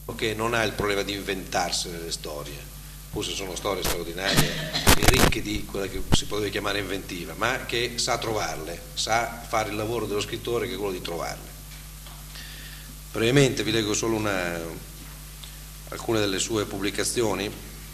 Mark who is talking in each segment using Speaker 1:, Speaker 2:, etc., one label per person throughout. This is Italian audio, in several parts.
Speaker 1: che non ha il problema di inventarsi le storie, forse sono storie straordinarie e ricche di quella che si potrebbe chiamare inventiva, ma che sa trovarle, sa fare il lavoro dello scrittore, che è quello di trovarle. Brevemente vi leggo solo alcune delle sue pubblicazioni.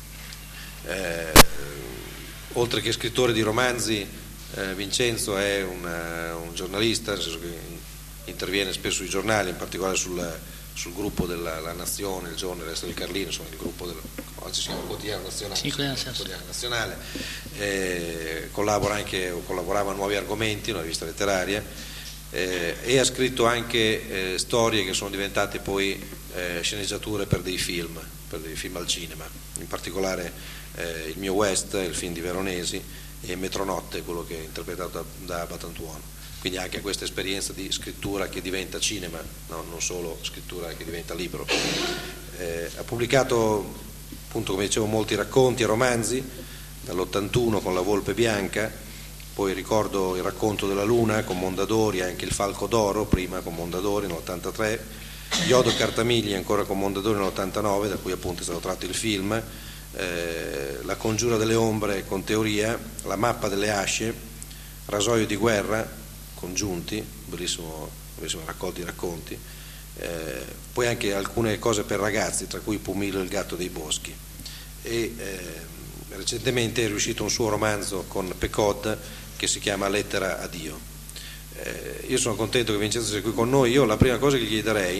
Speaker 1: Oltre che scrittore di romanzi, Vincenzo è un giornalista, nel senso che interviene spesso sui giornali, in particolare sul gruppo della Nazione, il Giorno, il Resto del Carlino, insomma il gruppo oggi si chiama Quotidiano Nazionale,
Speaker 2: sì,
Speaker 1: Quotidiano Nazionale, collabora anche o collaborava a Nuovi Argomenti, una rivista letteraria, e ha scritto anche storie che sono diventate poi sceneggiature per dei film al cinema, in particolare Il mio West, il film di Veronesi, e Metronotte, quello che è interpretato da Batantuono. Quindi anche questa esperienza di scrittura che diventa cinema, no? Non solo scrittura che diventa libro. Ha pubblicato, appunto, come dicevo, molti racconti e romanzi, dall'81 con La Volpe Bianca, poi ricordo Il racconto della luna con Mondadori, anche Il falco d'oro, prima con Mondadori nell'83, Iodo Cartamigli ancora con Mondadori nell'89, da cui appunto è stato tratto il film, La congiura delle ombre con Teoria, La mappa delle asce, Rasoio di guerra, Congiunti, bellissima raccolta di racconti, poi anche alcune cose per ragazzi, tra cui Pumilo e il gatto dei boschi, e recentemente è riuscito un suo romanzo con Pecod che si chiama Lettera a Dio. Io sono contento che Vincenzo sia qui con noi. Io la prima cosa che gli chiederei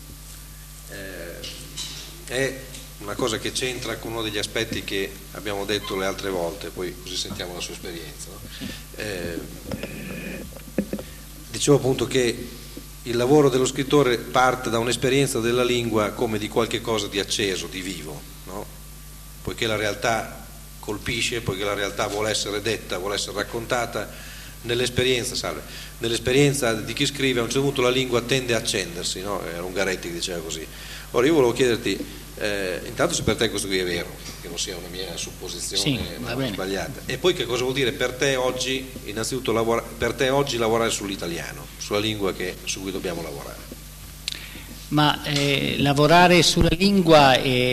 Speaker 1: è una cosa che c'entra con uno degli aspetti che abbiamo detto le altre volte, poi così sentiamo la sua esperienza, no? Dicevo appunto che il lavoro dello scrittore parte da un'esperienza della lingua come di qualche cosa di acceso, di vivo, no? Poiché la realtà colpisce, poiché la realtà vuole essere detta, vuole essere raccontata, nell'esperienza di chi scrive a un certo punto la lingua tende a accendersi, no? Era Ungaretti che diceva così. Ora io volevo chiederti intanto se per te questo qui è vero, che non sia una mia supposizione,
Speaker 2: sì,
Speaker 1: sbagliata, e poi che cosa vuol dire per te oggi, innanzitutto per te oggi lavorare sull'italiano, sulla lingua su cui dobbiamo lavorare.
Speaker 2: Ma lavorare sulla lingua è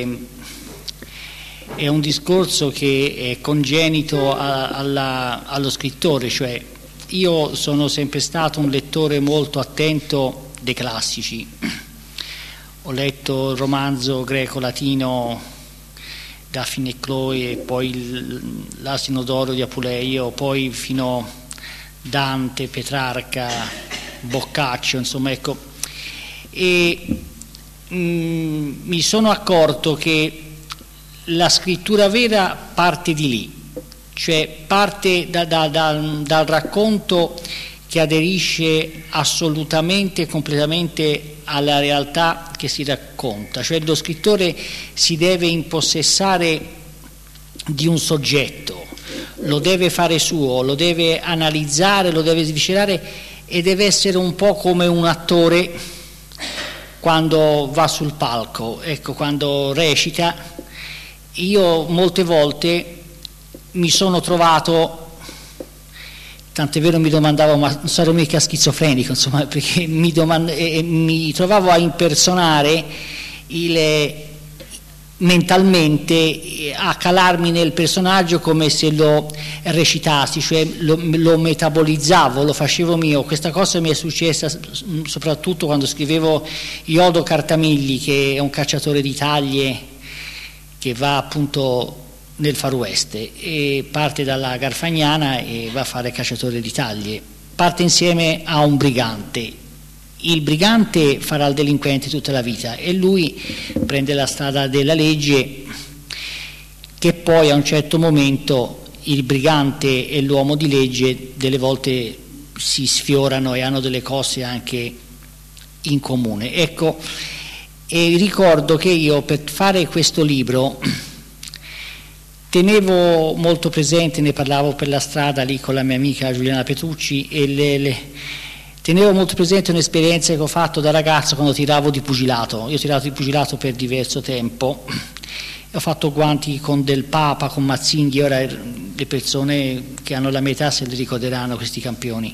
Speaker 2: un discorso che è congenito allo scrittore, cioè io sono sempre stato un lettore molto attento dei classici. Ho letto il romanzo greco-latino Daphne e Chloe, poi l'Asino d'oro di Apuleio, poi fino a Dante, Petrarca, Boccaccio, insomma, ecco. E mi sono accorto che la scrittura vera parte di lì, cioè parte dal racconto che aderisce assolutamente e completamente alla realtà che si racconta, cioè lo scrittore si deve impossessare di un soggetto, lo deve fare suo, lo deve analizzare, lo deve sviscerare e deve essere un po' come un attore quando va sul palco, ecco, quando recita. Io molte volte mi sono trovato, tant'è vero mi domandavo, ma non sarò mica schizofrenico, insomma, perché mi trovavo a impersonare mentalmente, a calarmi nel personaggio come se lo recitassi, cioè lo metabolizzavo, lo facevo mio. Questa cosa mi è successa soprattutto quando scrivevo Iodo Cartamigli, che è un cacciatore di taglie che va appunto nel Far West e parte dalla Garfagnana e va a fare cacciatore di taglie, parte insieme a un brigante. Il brigante farà il delinquente tutta la vita e lui prende la strada della legge, che poi a un certo momento il brigante e l'uomo di legge delle volte si sfiorano e hanno delle cose anche in comune, ecco. E ricordo che io per fare questo libro tenevo molto presente, ne parlavo per la strada lì con la mia amica Giuliana Petrucci, e tenevo molto presente un'esperienza che ho fatto da ragazzo quando tiravo di pugilato. Io ho tirato di pugilato per diverso tempo, ho fatto guanti con Del Papa, con Mazzinghi, ora le persone che hanno la mia età se li ricorderanno questi campioni.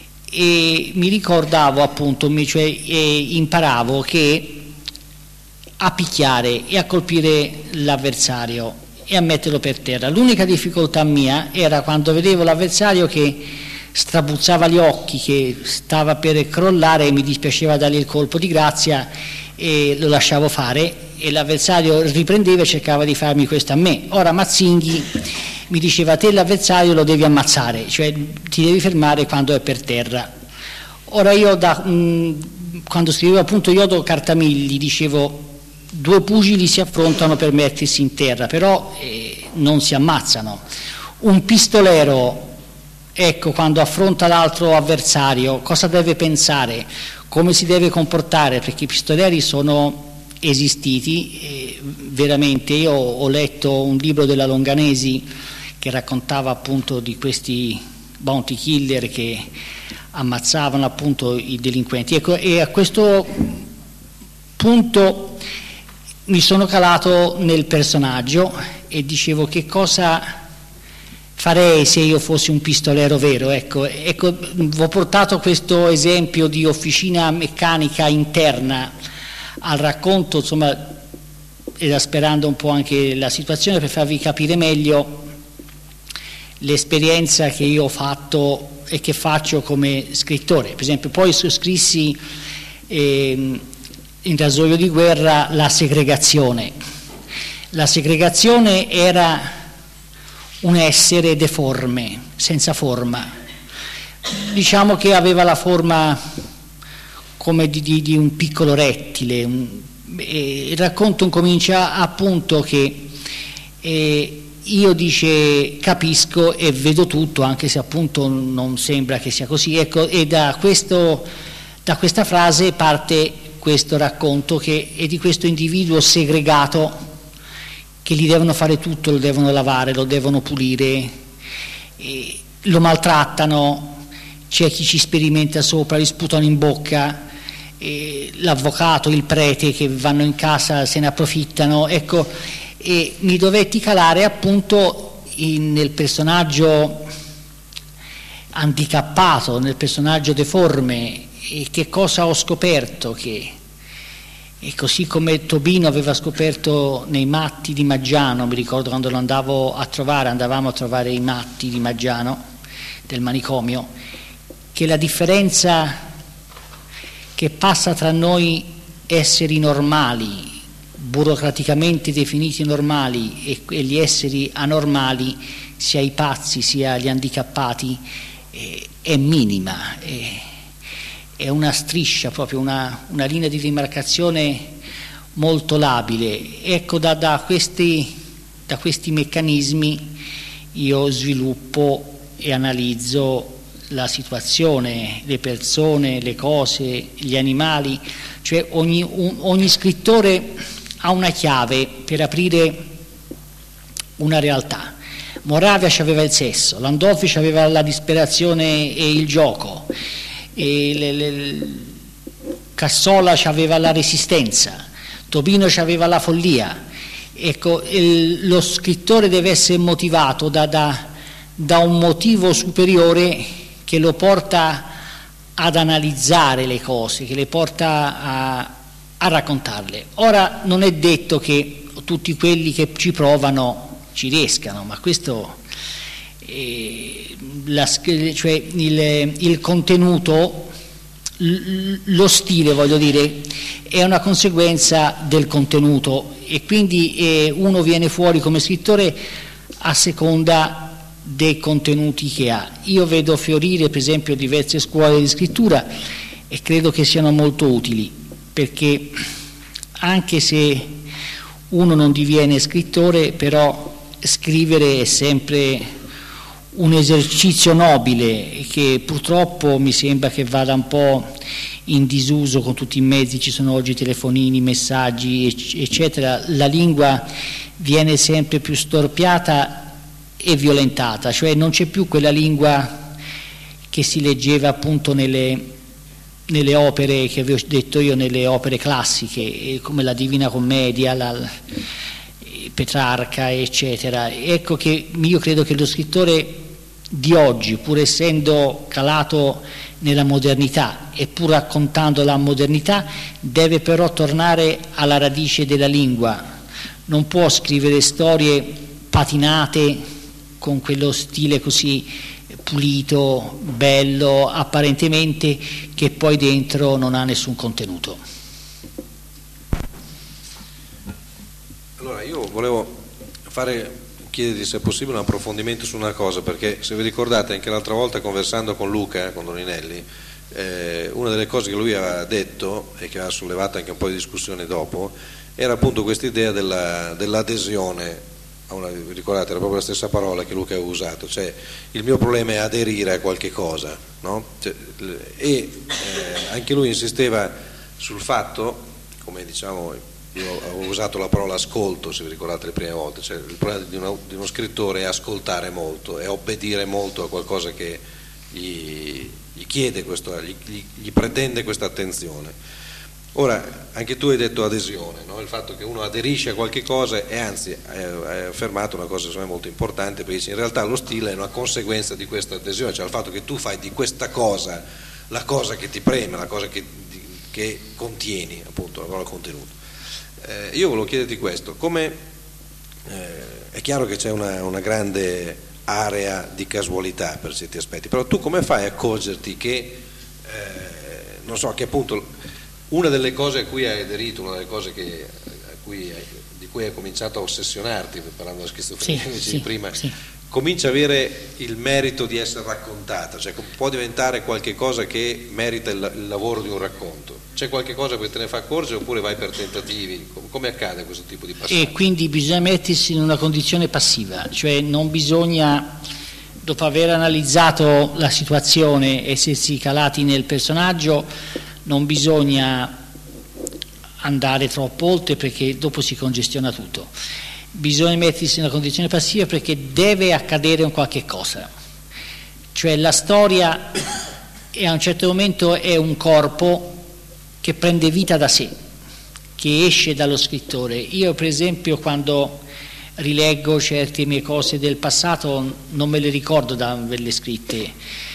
Speaker 2: E mi ricordavo appunto, cioè imparavo che a picchiare e a colpire l'avversario e a metterlo per terra. L'unica difficoltà mia era quando vedevo l'avversario che strabuzzava gli occhi, che stava per crollare, e mi dispiaceva dargli il colpo di grazia e lo lasciavo fare, e l'avversario riprendeva e cercava di farmi questo a me. Ora Mazzinghi mi diceva: te l'avversario lo devi ammazzare, cioè ti devi fermare quando è per terra. Ora io quando scrivevo appunto Iodo Cartamigli dicevo: due pugili si affrontano per mettersi in terra, però non si ammazzano. Un pistolero, ecco, quando affronta l'altro avversario, cosa deve pensare, come si deve comportare, perché i pistoleri sono esistiti veramente. Io ho letto un libro della Longanesi che raccontava appunto di questi bounty killer che ammazzavano appunto i delinquenti, ecco, e a questo punto mi sono calato nel personaggio e dicevo: che cosa farei se io fossi un pistolero vero? Ecco, ho portato questo esempio di officina meccanica interna al racconto, insomma, esasperando un po' anche la situazione per farvi capire meglio l'esperienza che io ho fatto e che faccio come scrittore. Per esempio, poi scrissi in Rasoio di guerra la segregazione. La segregazione era un essere deforme, senza forma, diciamo che aveva la forma come di un piccolo rettile. Il racconto incomincia appunto che io, dice, capisco e vedo tutto, anche se appunto non sembra che sia così, ecco, e da questa frase parte questo racconto, che è di questo individuo segregato che gli devono fare tutto, lo devono lavare, lo devono pulire, lo maltrattano, c'è chi ci sperimenta sopra, gli sputano in bocca, l'avvocato, il prete che vanno in casa se ne approfittano, ecco, e mi dovetti calare appunto nel personaggio handicappato, nel personaggio deforme. E che cosa ho scoperto? Che e così come Tobino aveva scoperto nei Matti di Maggiano, mi ricordo quando lo andavamo a trovare i Matti di Maggiano del manicomio, che la differenza che passa tra noi esseri normali, burocraticamente definiti normali, e gli esseri anormali, sia i pazzi sia gli handicappati, è minima, è una striscia, proprio una linea di demarcazione molto labile. Ecco, da questi meccanismi io sviluppo e analizzo la situazione, le persone, le cose, gli animali, cioè ogni scrittore ha una chiave per aprire una realtà. Moravia aveva il sesso, Landolfi aveva la disperazione e il gioco, Cassola aveva la resistenza, Tobino aveva la follia. Ecco, lo scrittore deve essere motivato da un motivo superiore che lo porta ad analizzare le cose, che le porta a raccontarle. Ora, non è detto che tutti quelli che ci provano ci riescano, ma questo cioè il contenuto, lo stile, voglio dire, è una conseguenza del contenuto, e quindi uno viene fuori come scrittore a seconda dei contenuti che ha. Io vedo fiorire per esempio diverse scuole di scrittura e credo che siano molto utili, perché anche se uno non diviene scrittore, però scrivere è sempre un esercizio nobile che purtroppo mi sembra che vada un po' in disuso con tutti i mezzi. Ci sono oggi telefonini, messaggi, eccetera. La lingua viene sempre più storpiata e violentata, cioè non c'è più quella lingua che si leggeva appunto nelle opere che avevo detto io, nelle opere classiche, come la Divina Commedia, Petrarca, eccetera. Ecco che io credo che lo scrittore di oggi, pur essendo calato nella modernità e pur raccontando la modernità, deve però tornare alla radice della lingua. Non può scrivere storie patinate con quello stile così pulito, bello, apparentemente, che poi dentro non ha nessun contenuto.
Speaker 1: Allora io volevo chiederti se è possibile un approfondimento su una cosa, perché se vi ricordate anche l'altra volta conversando con Luca, con Doninelli, una delle cose che lui aveva detto e che ha sollevato anche un po' di discussione dopo era appunto questa idea dell'adesione. Vi ricordate, era proprio la stessa parola che Luca aveva usato, cioè il mio problema è aderire a qualche cosa, no? Anche lui insisteva sul fatto, come diciamo, io avevo usato la parola ascolto, se vi ricordate le prime volte, cioè il problema di uno scrittore è ascoltare molto, è obbedire molto a qualcosa che gli chiede gli pretende questa attenzione. Ora, anche tu hai detto adesione, no? Il fatto che uno aderisce a qualche cosa e anzi hai affermato una cosa secondo me molto importante, perché dice, in realtà lo stile è una conseguenza di questa adesione, cioè il fatto che tu fai di questa cosa la cosa che ti preme, la cosa che contieni, appunto, la parola contenuto. Io volevo chiederti questo, è chiaro che c'è una grande area di casualità per certi aspetti, però tu come fai a accorgerti che, non so, che appunto una delle cose a cui hai aderito, una delle cose di cui hai cominciato a ossessionarti, parlando della schizofrenia, prima, comincia a avere il merito di essere raccontata, cioè può diventare qualche cosa che merita il lavoro di un racconto. C'è qualche cosa che te ne fa accorgere oppure vai per tentativi? Come accade questo tipo di passaggio?
Speaker 2: E quindi bisogna mettersi in una condizione passiva, cioè non bisogna, dopo aver analizzato la situazione, essersi calati nel personaggio, non bisogna andare troppo oltre perché dopo si congestiona tutto. Bisogna mettersi in una condizione passiva perché deve accadere un qualche cosa. Cioè la storia a un certo momento è un corpo che prende vita da sé, che esce dallo scrittore. Io per esempio quando rileggo certe mie cose del passato non me le ricordo da averle scritte,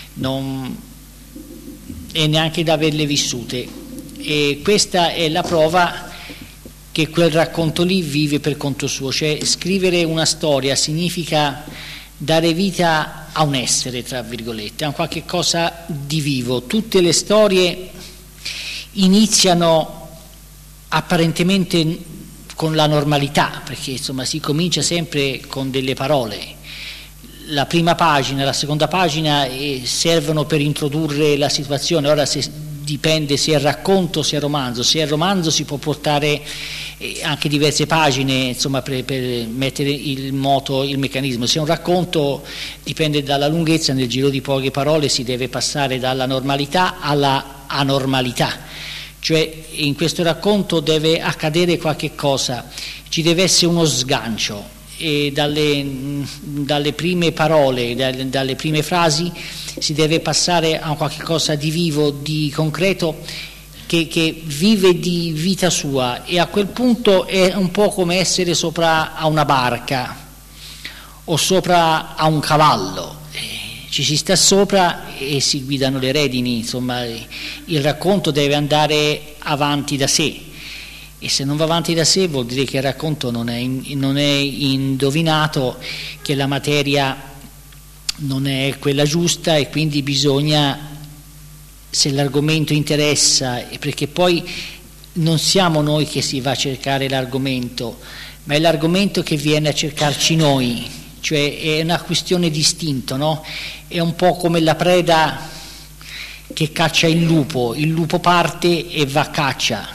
Speaker 2: e neanche da averle vissute, e questa è la prova che quel racconto lì vive per conto suo. Cioè scrivere una storia significa dare vita a un essere, tra virgolette, a un qualche cosa di vivo. Tutte le storie iniziano apparentemente con la normalità, perché insomma si comincia sempre con delle parole. La prima pagina, la seconda pagina servono per introdurre la situazione. Ora dipende se è racconto o se è romanzo. Se è romanzo si può portare anche diverse pagine, insomma, per mettere in moto il meccanismo. Se è un racconto dipende dalla lunghezza, nel giro di poche parole si deve passare dalla normalità alla anormalità. Cioè in questo racconto deve accadere qualche cosa, ci deve essere uno sgancio. E dalle prime parole, dalle prime frasi si deve passare a qualche cosa di vivo, di concreto, che vive di vita sua, e a quel punto è un po' come essere sopra a una barca o sopra a un cavallo. Ci si sta sopra e si guidano le redini, insomma il racconto deve andare avanti da sé. E se non va avanti da sé vuol dire che il racconto non è indovinato, che la materia non è quella giusta, e quindi bisogna, se l'argomento interessa, perché poi non siamo noi che si va a cercare l'argomento, ma è l'argomento che viene a cercarci noi, cioè è una questione di istinto, no? È un po' come la preda che caccia il lupo parte e va a caccia.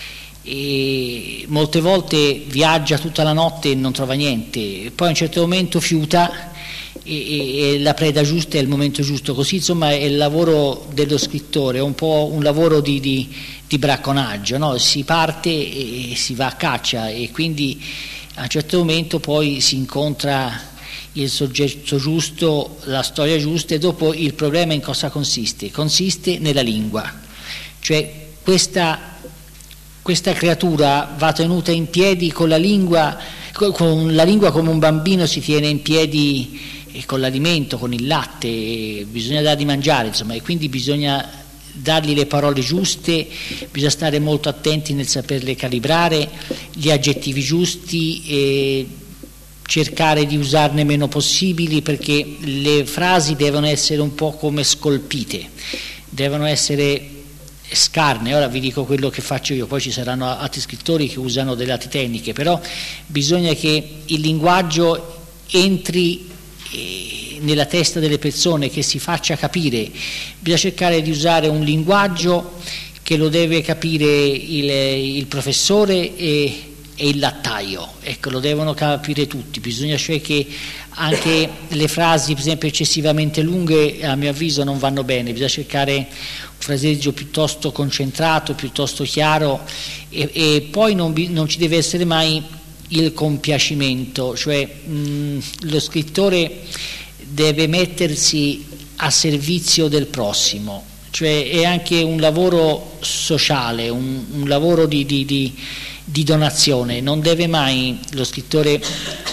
Speaker 2: E molte volte viaggia tutta la notte e non trova niente, poi a un certo momento fiuta e la preda giusta è il momento giusto. Così insomma è il lavoro dello scrittore, è un po' un lavoro di bracconaggio, no? Si parte e si va a caccia, e quindi a un certo momento poi si incontra il soggetto giusto, la storia giusta, e dopo il problema in cosa consiste? Consiste nella lingua, cioè questa creatura va tenuta in piedi con la lingua come un bambino si tiene in piedi con l'alimento, con il latte, bisogna dargli mangiare, insomma, e quindi bisogna dargli le parole giuste, bisogna stare molto attenti nel saperle calibrare, gli aggettivi giusti e cercare di usarne meno possibili, perché le frasi devono essere un po' come scolpite, devono essere scarne. Ora vi dico quello che faccio io, poi ci saranno altri scrittori che usano delle altre tecniche, però bisogna che il linguaggio entri nella testa delle persone, che si faccia capire. Bisogna cercare di usare un linguaggio che lo deve capire il professore e il lattaio, ecco, lo devono capire tutti. Bisogna, cioè, che anche le frasi, per esempio, eccessivamente lunghe, a mio avviso non vanno bene. Bisogna cercare un fraseggio piuttosto concentrato, piuttosto chiaro, e poi non ci deve essere mai il compiacimento, cioè lo scrittore deve mettersi a servizio del prossimo, cioè è anche un lavoro sociale, un lavoro di donazione. Non deve mai lo scrittore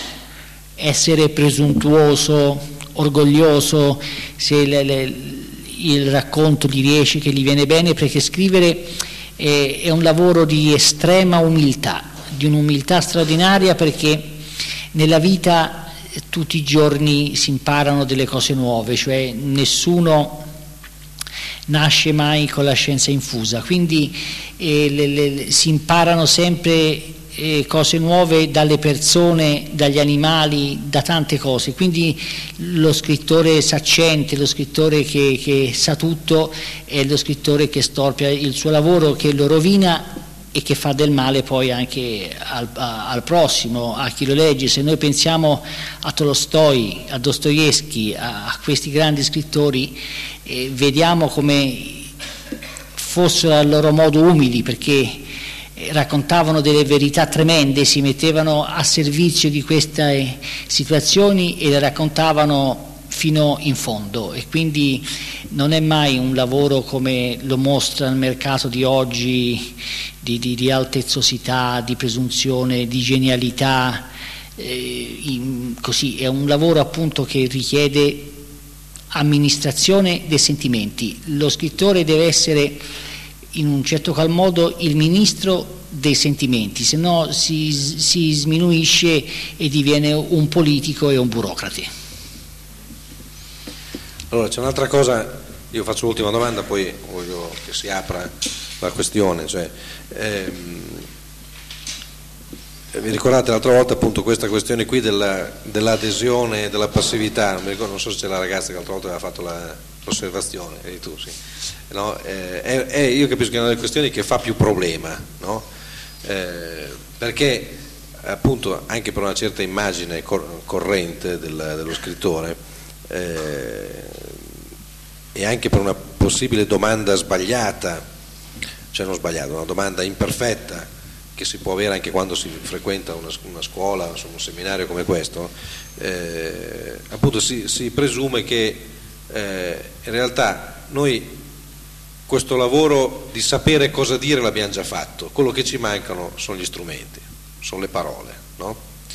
Speaker 2: essere presuntuoso, orgoglioso se il racconto gli riesce, che gli viene bene, perché scrivere è un lavoro di estrema umiltà, di un'umiltà straordinaria, perché nella vita tutti i giorni si imparano delle cose nuove, cioè nessuno nasce mai con la scienza infusa, quindi si imparano sempre cose nuove dalle persone, dagli animali, da tante cose. Quindi lo scrittore saccente, lo scrittore che sa tutto, è lo scrittore che storpia il suo lavoro, che lo rovina e che fa del male poi anche al prossimo, a chi lo legge. Se noi pensiamo a Tolstoi, a Dostoevskij, a questi grandi scrittori, vediamo come fossero a loro modo umili, perché raccontavano delle verità tremende, si mettevano a servizio di queste situazioni e le raccontavano fino in fondo, e quindi non è mai un lavoro come lo mostra il mercato di oggi, di altezzosità, di presunzione, di genialità, così. È un lavoro appunto che richiede amministrazione dei sentimenti. Lo scrittore deve essere in un certo qual modo il ministro dei sentimenti, se no si sminuisce e diviene un politico e un burocrate.
Speaker 1: Allora, c'è un'altra cosa, io faccio l'ultima domanda, poi voglio che si apra la questione, cioè, vi ricordate l'altra volta appunto questa questione qui dell'adesione e della passività? Non mi ricordo, non so se c'è la ragazza che l'altra volta aveva fatto l'osservazione, eri tu, sì. No? Io capisco che è una delle questioni che fa più problema, no? Perché appunto anche per una certa immagine corrente dello scrittore, e anche per una possibile domanda sbagliata, cioè non sbagliata, una domanda imperfetta che si può avere anche quando si frequenta una scuola, insomma, un seminario come questo, appunto si presume che in realtà noi questo lavoro di sapere cosa dire l'abbiamo già fatto, quello che ci mancano sono gli strumenti, sono le parole, no?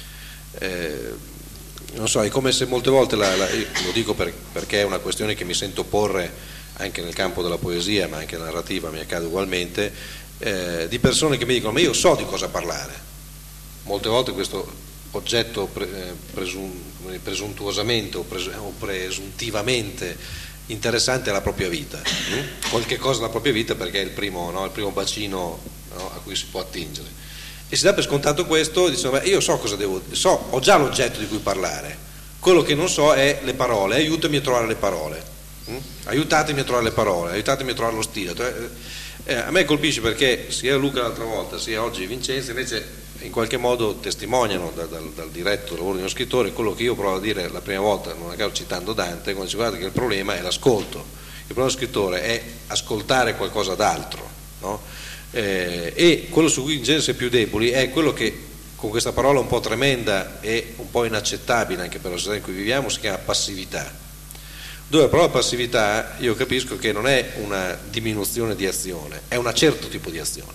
Speaker 1: Non so, è come se molte volte, lo dico perché è una questione che mi sento porre anche nel campo della poesia, ma anche narrativa mi accade ugualmente, di persone che mi dicono: ma io so di cosa parlare. Molte volte questo oggetto presuntuosamente o presuntivamente interessante è la propria vita, qualche cosa della propria vita, perché è il primo bacino, no, a cui si può attingere. E si dà per scontato questo, dicendo: io so cosa ho già l'oggetto di cui parlare, quello che non so è le parole, aiutami a trovare le parole, aiutatemi a trovare le parole, aiutatemi a trovare lo stile. A me colpisce perché sia Luca l'altra volta sia oggi Vincenzo invece in qualche modo testimoniano dal diretto lavoro di uno scrittore quello che io provo a dire la prima volta, non a caso citando Dante, quando si guarda che il problema è l'ascolto, il problema dello scrittore è ascoltare qualcosa d'altro, no? E quello su cui in genere si è più deboli è quello che con questa parola un po' tremenda e un po' inaccettabile anche per la società in cui viviamo si chiama passività, dove la parola passività io capisco che non è una diminuzione di azione, è un certo tipo di azione,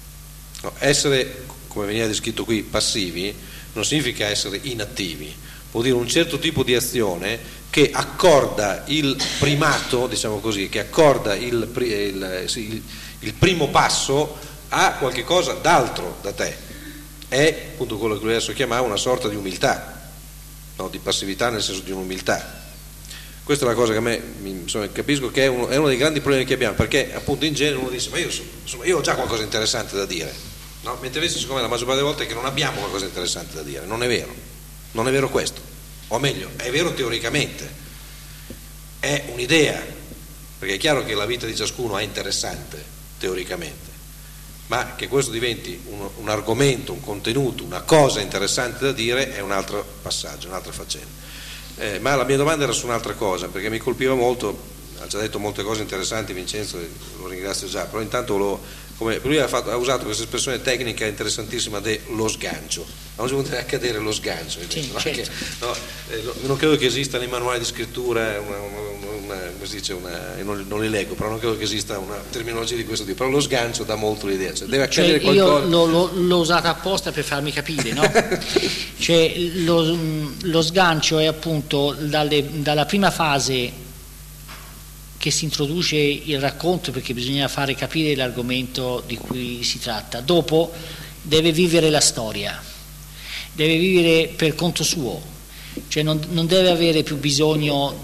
Speaker 1: no? Essere, come veniva descritto qui, passivi non significa essere inattivi, vuol dire un certo tipo di azione che accorda il primato, diciamo così, che accorda il primo passo a qualche cosa d'altro da te. È appunto quello che lui adesso chiamava una sorta di umiltà, no? Di passività nel senso di un'umiltà. Questa è la cosa che a me, insomma, capisco che è uno dei grandi problemi che abbiamo, perché appunto in genere uno dice ma io ho già qualcosa di interessante da dire, no? Mentre invece secondo me la maggior parte delle volte è che non abbiamo qualcosa di interessante da dire. Non è vero questo, o meglio è vero teoricamente, è un'idea, perché è chiaro che la vita di ciascuno è interessante teoricamente, ma che questo diventi un argomento, un contenuto, una cosa interessante da dire è un altro passaggio, un'altra faccenda. Ma la mia domanda era su un'altra cosa, perché mi colpiva molto, ha già detto molte cose interessanti Vincenzo, lo ringrazio già, però intanto lui ha usato questa espressione tecnica interessantissima dello sgancio. A un certo punto deve accadere lo sgancio,
Speaker 2: sì,
Speaker 1: no?
Speaker 2: Certo.
Speaker 1: Non credo che esista nei manuali di scrittura come si dice, non li leggo, però non credo che esista una terminologia di questo tipo, però lo sgancio dà molto l'idea, cioè deve accadere qualcosa.
Speaker 2: Io l'ho usata apposta per farmi capire, no? Cioè lo sgancio è appunto dalla prima fase che si introduce il racconto, perché bisogna fare capire l'argomento di cui si tratta. Dopo deve vivere la storia, deve vivere per conto suo, cioè non deve avere più bisogno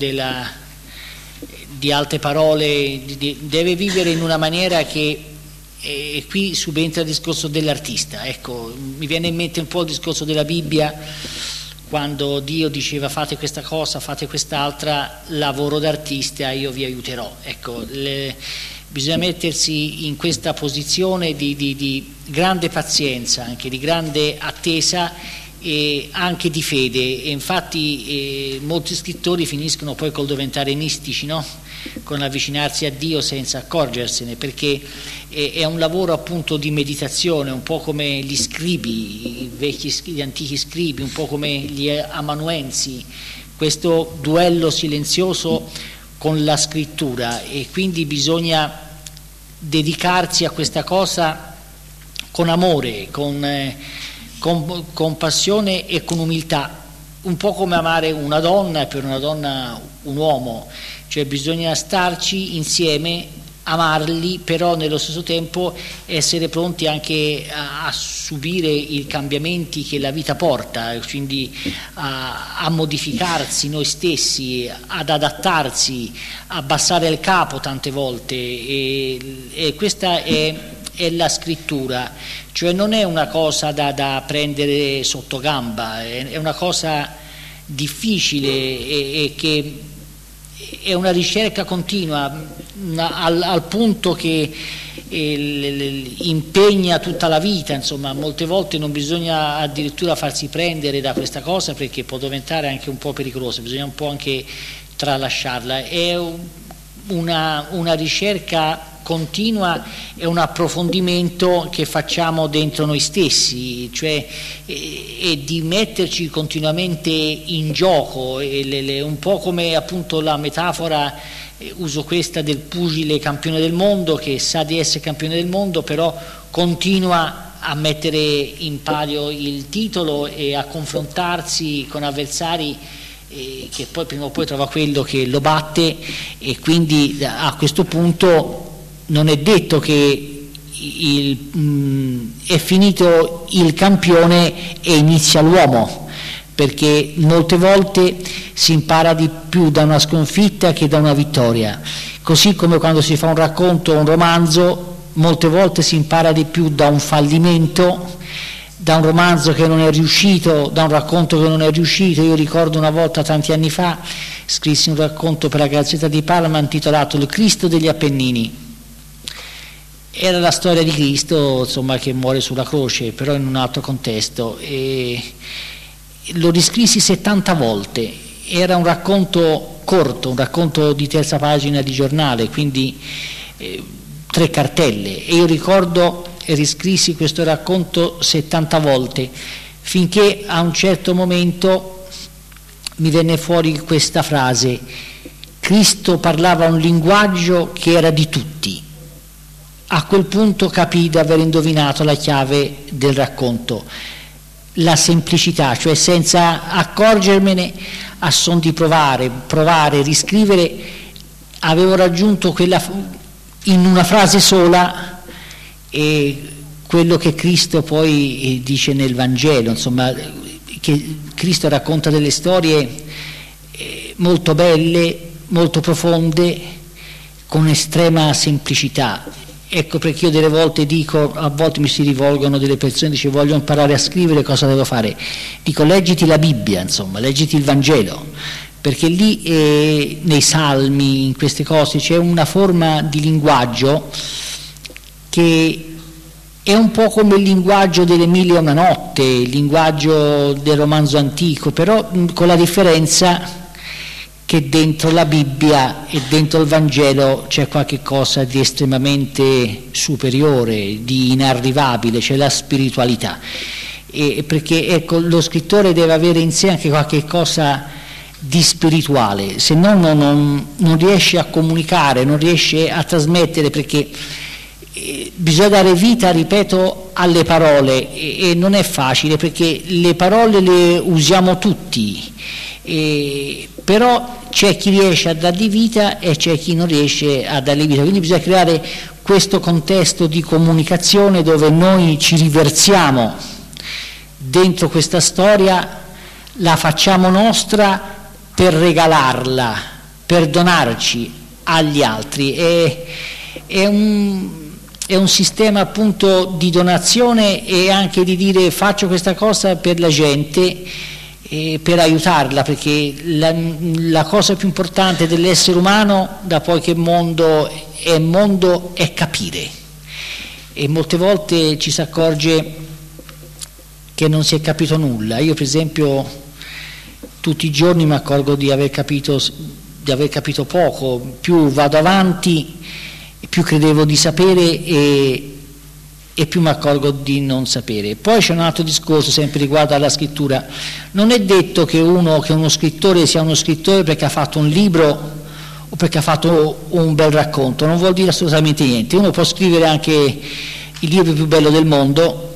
Speaker 2: di altre parole, deve vivere in una maniera che, e qui subentra il discorso dell'artista. Ecco, mi viene in mente un po' il discorso della Bibbia, quando Dio diceva fate questa cosa, fate quest'altra, lavoro d'artista, io vi aiuterò. Ecco, bisogna mettersi in questa posizione di grande pazienza, anche di grande attesa e anche di fede. E infatti molti scrittori finiscono poi col diventare mistici, no? Con l'avvicinarsi a Dio senza accorgersene, perché è un lavoro appunto di meditazione, un po' come gli scribi, gli antichi scribi, un po' come gli amanuensi, questo duello silenzioso con la scrittura, e quindi bisogna dedicarsi a questa cosa con amore, con passione e con umiltà, un po' come amare una donna e per una donna un uomo, cioè bisogna starci insieme, amarli, però nello stesso tempo essere pronti anche a subire i cambiamenti che la vita porta, quindi a modificarsi noi stessi, ad adattarsi, a abbassare il capo tante volte, e questa è la scrittura, cioè non è una cosa da prendere sotto gamba, è una cosa difficile e che è una ricerca continua, al punto che impegna tutta la vita. Insomma, molte volte non bisogna addirittura farsi prendere da questa cosa, perché può diventare anche un po' pericolosa, bisogna un po' anche tralasciarla. È una ricerca continua, è un approfondimento che facciamo dentro noi stessi, cioè e di metterci continuamente in gioco, un po' come appunto la metafora, uso questa del pugile campione del mondo, che sa di essere campione del mondo, però continua a mettere in palio il titolo e a confrontarsi con avversari che poi prima o poi trova quello che lo batte, e quindi a questo punto non è detto che è finito il campione e inizia l'uomo, perché molte volte si impara di più da una sconfitta che da una vittoria, così come quando si fa un racconto o un romanzo molte volte si impara di più da un fallimento, da un romanzo che non è riuscito, da un racconto che non è riuscito. Io ricordo una volta, tanti anni fa, scrissi un racconto per la Gazzetta di Parma intitolato Il Cristo degli Appennini. Era la storia di Cristo, insomma, che muore sulla croce, però in un altro contesto, e lo riscrissi 70 volte. Era un racconto corto, un racconto di terza pagina di giornale, quindi 3 cartelle, e io ricordo e riscrissi questo racconto 70 volte, finché a un certo momento mi venne fuori questa frase: Cristo parlava un linguaggio che era di tutti. A quel punto capii di aver indovinato la chiave del racconto. la semplicità, cioè senza accorgermene, a son di provare, riscrivere, avevo raggiunto in una frase sola quello che Cristo poi dice nel Vangelo, insomma, che Cristo racconta delle storie molto belle, molto profonde, con estrema semplicità. Ecco perché io delle volte dico, a volte mi si rivolgono delle persone, dice voglio imparare a scrivere, cosa devo fare? Dico leggiti la Bibbia, insomma, leggiti il Vangelo, perché lì nei Salmi, in queste cose, c'è una forma di linguaggio che è un po' come il linguaggio delle Mille e una notte, il linguaggio del romanzo antico, però con la differenza che dentro la Bibbia e dentro il Vangelo c'è qualche cosa di estremamente superiore, di inarrivabile, c'è la spiritualità. Perché ecco, lo scrittore deve avere in sé anche qualche cosa di spirituale, se no non riesce a comunicare, non riesce a trasmettere, perché bisogna dare vita, ripeto, alle parole, e non è facile, perché le parole le usiamo tutti, però c'è chi riesce a dargli vita e c'è chi non riesce a dargli vita, quindi bisogna creare questo contesto di comunicazione dove noi ci riversiamo dentro questa storia, la facciamo nostra per regalarla, per donarci agli altri. È un sistema appunto di donazione e anche di dire faccio questa cosa per la gente, per aiutarla, perché la cosa più importante dell'essere umano, da poi che mondo, è capire, e molte volte ci si accorge che non si è capito nulla. Io per esempio tutti i giorni mi accorgo di aver capito poco, più vado avanti più credevo di sapere e più mi accorgo di non sapere. Poi c'è un altro discorso sempre riguardo alla scrittura: non è detto che uno scrittore sia uno scrittore perché ha fatto un libro o perché ha fatto un bel racconto, non vuol dire assolutamente niente. Uno può scrivere anche il libro più bello del mondo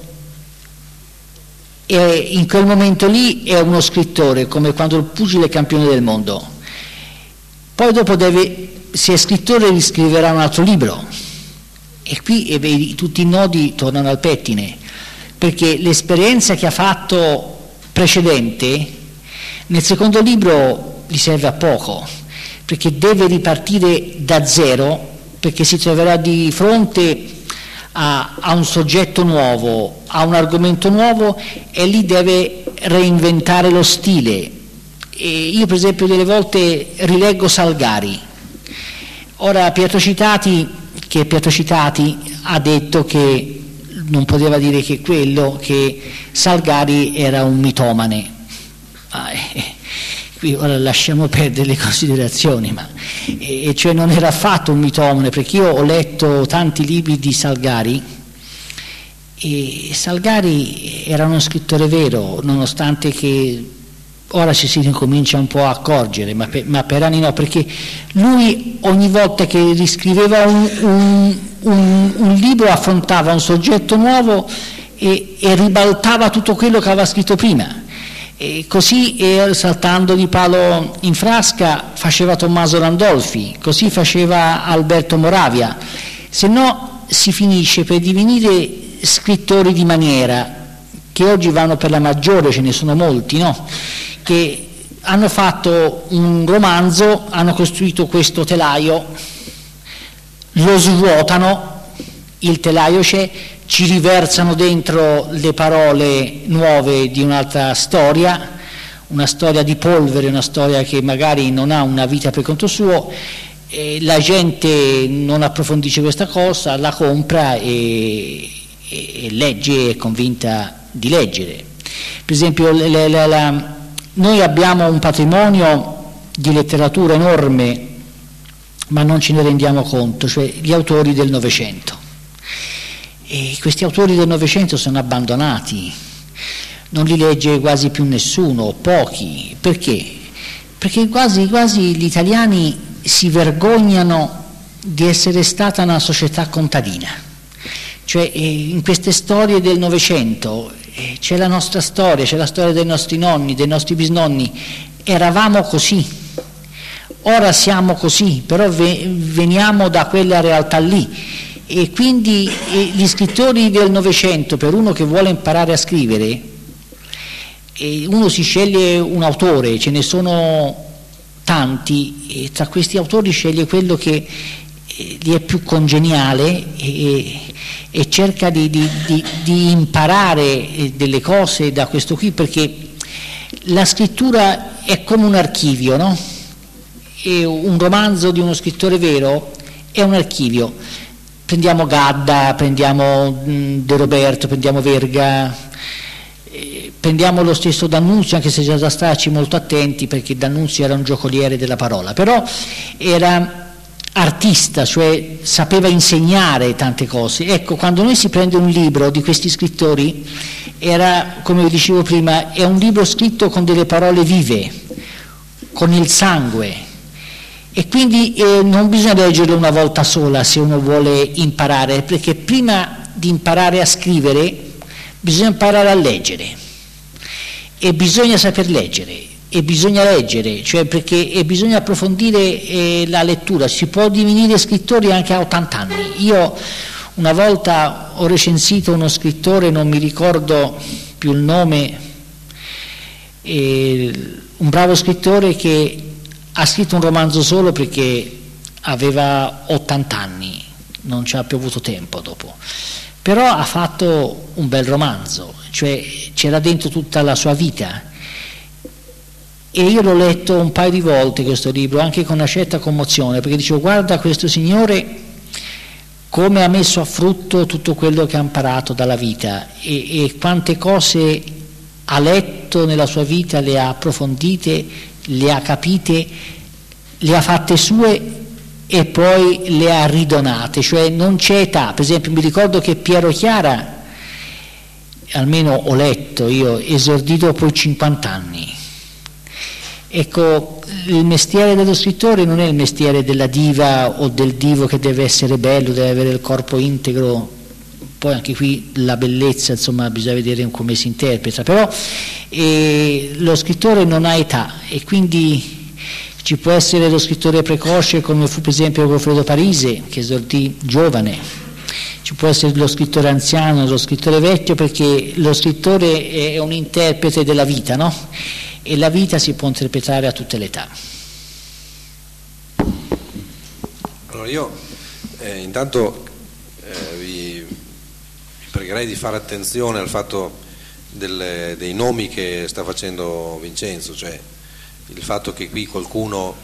Speaker 2: e in quel momento lì è uno scrittore, come quando il pugile è campione del mondo. Poi dopo se è scrittore riscriverà un altro libro, e qui tutti i nodi tornano al pettine, perché l'esperienza che ha fatto precedente nel secondo libro gli serve a poco, perché deve ripartire da zero, perché si troverà di fronte a un soggetto nuovo, a un argomento nuovo, e lì deve reinventare lo stile. E io per esempio delle volte rileggo Salgari. Ora Pietro Citati ha detto che non poteva dire che Salgari era un mitomane. Qui ora lasciamo perdere le considerazioni, cioè non era affatto un mitomane, perché io ho letto tanti libri di Salgari e Salgari era uno scrittore vero, nonostante che ora ci si ricomincia un po' a accorgere, ma per anni no, perché lui ogni volta che riscriveva un libro affrontava un soggetto nuovo e ribaltava tutto quello che aveva scritto prima. E così, saltando di palo in frasca, faceva Tommaso Landolfi, così faceva Alberto Moravia, se no si finisce per divenire scrittori di maniera, che oggi vanno per la maggiore, ce ne sono molti, no? Che hanno fatto un romanzo, hanno costruito questo telaio, lo svuotano, il telaio c'è, ci riversano dentro le parole nuove di un'altra storia, una storia di polvere, una storia che magari non ha una vita per conto suo, e la gente non approfondisce questa cosa, la compra e legge, è convinta di leggere. Per esempio noi abbiamo un patrimonio di letteratura enorme, ma non ce ne rendiamo conto, cioè gli autori del Novecento. E questi autori del Novecento sono abbandonati, non li legge quasi più nessuno, pochi. Perché? Perché quasi gli italiani si vergognano di essere stata una società contadina. Cioè in queste storie del Novecento c'è la nostra storia, c'è la storia dei nostri nonni, dei nostri bisnonni, eravamo così, ora siamo così, però veniamo da quella realtà lì, e quindi gli scrittori del Novecento, per uno che vuole imparare a scrivere, uno si sceglie un autore, ce ne sono tanti, e tra questi autori sceglie quello che gli è più congeniale e cerca di imparare delle cose da questo qui, perché la scrittura è come un archivio, no? E un romanzo di uno scrittore vero è un archivio. Prendiamo Gadda, prendiamo De Roberto, prendiamo Verga, prendiamo lo stesso D'Annunzio, anche se già da starci molto attenti, perché D'Annunzio era un giocoliere della parola, però era artista, cioè sapeva insegnare tante cose. Ecco, quando noi si prende un libro di questi scrittori, era, come vi dicevo prima, è un libro scritto con delle parole vive, con il sangue, e quindi non bisogna leggerlo una volta sola se uno vuole imparare, perché prima di imparare a scrivere bisogna imparare a leggere, e bisogna saper leggere, e bisogna leggere, cioè perché bisogna approfondire la lettura. Si può divenire scrittori anche a 80 anni. Io una volta ho recensito uno scrittore, non mi ricordo più il nome, un bravo scrittore che ha scritto un romanzo solo perché aveva 80 anni, non ci ha più avuto tempo dopo, però ha fatto un bel romanzo, cioè c'era dentro tutta la sua vita. E io l'ho letto un paio di volte questo libro, anche con una certa commozione, perché dicevo: guarda questo signore come ha messo a frutto tutto quello che ha imparato dalla vita, e quante cose ha letto nella sua vita, le ha approfondite, le ha capite, le ha fatte sue e poi le ha ridonate, cioè non c'è età. Per esempio mi ricordo che Piero Chiara, almeno ho letto io, esordì dopo i 50 anni. Ecco, il mestiere dello scrittore non è il mestiere della diva o del divo che deve essere bello, deve avere il corpo integro. Poi anche qui la bellezza, insomma, bisogna vedere come si interpreta, però lo scrittore non ha età, e quindi ci può essere lo scrittore precoce, come fu per esempio Goffredo Parise, che esordì giovane, ci può essere lo scrittore anziano, lo scrittore vecchio, perché lo scrittore è un interprete della vita, no? E la vita si può interpretare a tutte le età.
Speaker 1: Allora io intanto vi pregherei di fare attenzione al fatto dei nomi che sta facendo Vincenzo, cioè il fatto che qui qualcuno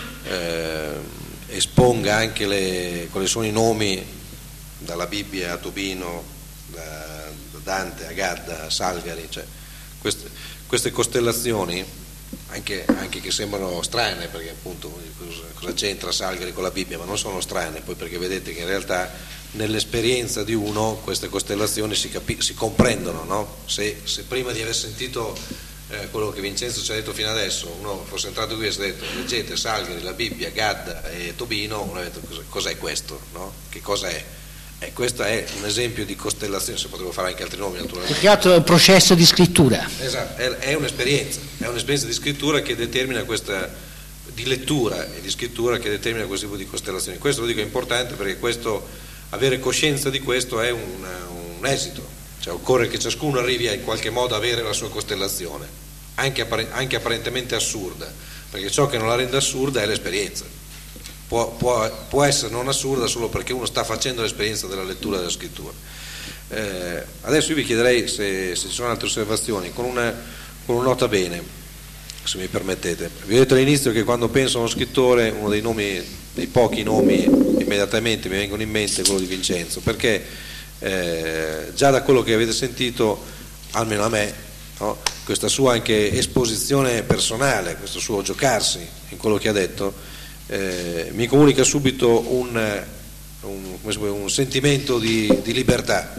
Speaker 1: esponga anche quali sono i nomi, dalla Bibbia a Tobino, da Dante a Gadda a Salgari, cioè queste costellazioni, anche che sembrano strane, perché appunto cosa c'entra Salgari con la Bibbia, ma non sono strane, poi perché vedete che in realtà nell'esperienza di uno queste costellazioni si comprendono, no? Se prima di aver sentito quello che Vincenzo ci ha detto fino adesso, uno fosse entrato qui e si è detto: leggete Salgari, la Bibbia, Gadda e Tobino, uno ha detto: cos'è questo? No? Che cosa è? Questo è un esempio di costellazione, se potevo fare anche altri nomi naturalmente.
Speaker 2: Più che altro è un processo di scrittura.
Speaker 1: Esatto, è un'esperienza di scrittura che determina di lettura e di scrittura che determina questo tipo di costellazioni. Questo lo dico è importante, perché avere coscienza di questo è un esito, cioè occorre che ciascuno arrivi a in qualche modo avere la sua costellazione, anche apparentemente assurda, perché ciò che non la rende assurda è l'esperienza. Può essere non assurda solo perché uno sta facendo l'esperienza della lettura e della scrittura. Adesso io vi chiederei se ci sono altre osservazioni, con una nota bene, se mi permettete. Vi ho detto all'inizio che quando penso a uno scrittore, uno dei pochi nomi immediatamente mi vengono in mente è quello di Vincenzo, perché già da quello che avete sentito, almeno a me, no, questa sua anche esposizione personale, questo suo giocarsi in quello che ha detto, mi comunica subito un sentimento di libertà,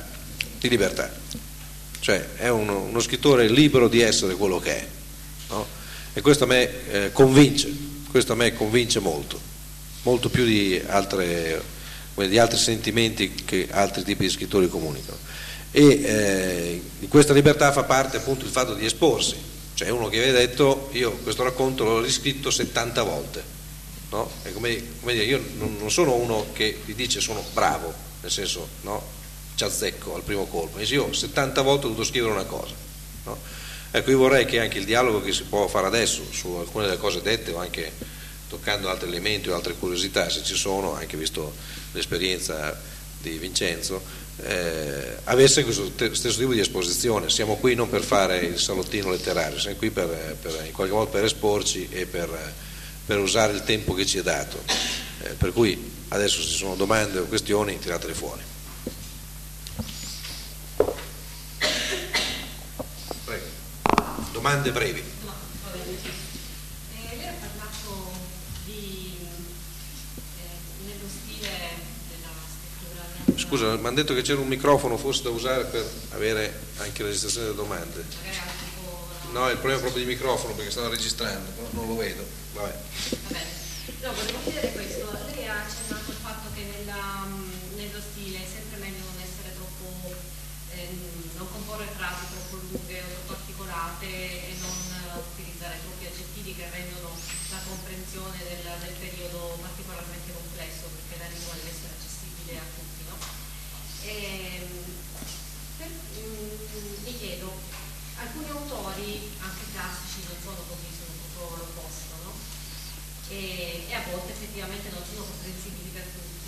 Speaker 1: cioè è uno scrittore libero di essere quello che è, no? E questo a me convince molto più di altre di altri sentimenti che altri tipi di scrittori comunicano. E di questa libertà fa parte appunto il fatto di esporsi, cioè uno che aveva detto io questo racconto l'ho riscritto 70 volte, no? È come dire, io non sono uno che vi dice sono bravo, nel senso, no, ci azzecco al primo colpo, io 70 volte ho dovuto scrivere una cosa, no? Ecco, io vorrei che anche il dialogo che si può fare adesso su alcune delle cose dette, o anche toccando altri elementi o altre curiosità, se ci sono, anche visto l'esperienza di Vincenzo, avesse questo stesso tipo di esposizione. Siamo qui non per fare il salottino letterario, siamo qui in qualche modo per esporci e per usare il tempo che ci è dato, per cui adesso se ci sono domande o questioni tiratele fuori. Prego. Domande brevi. Scusa, mi hanno detto che c'era un microfono forse da usare per avere anche la registrazione delle domande. No, il problema è proprio di microfono perché stanno registrando, non lo vedo. Vabbè.
Speaker 3: No, volevo chiedere questo, lei ha accennato il fatto che nello stile è sempre meglio non essere troppo, non comporre frasi troppo lunghe o troppo articolate e non utilizzare troppi aggettivi che rendono la comprensione del periodo particolarmente complesso, perché la lingua deve essere accessibile a tutti, no? Mi chiedo, alcuni autori, anche classici, non sono così, sono proprio l'opposto, no? E a volte effettivamente non sono comprensibili per tutti.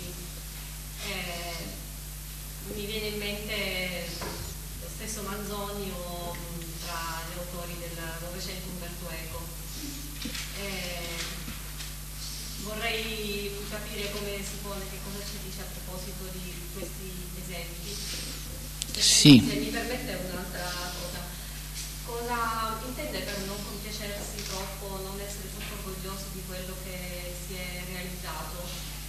Speaker 3: Mi viene in mente lo stesso Manzoni o tra gli autori del Novecento Umberto Eco. Vorrei capire come si pone, che cosa ci dice a proposito di questi esempi.
Speaker 2: Sì.
Speaker 3: Se mi permette un'altra cosa intende per non compiacersi troppo, non essere troppo orgogliosi di quello che si è realizzato?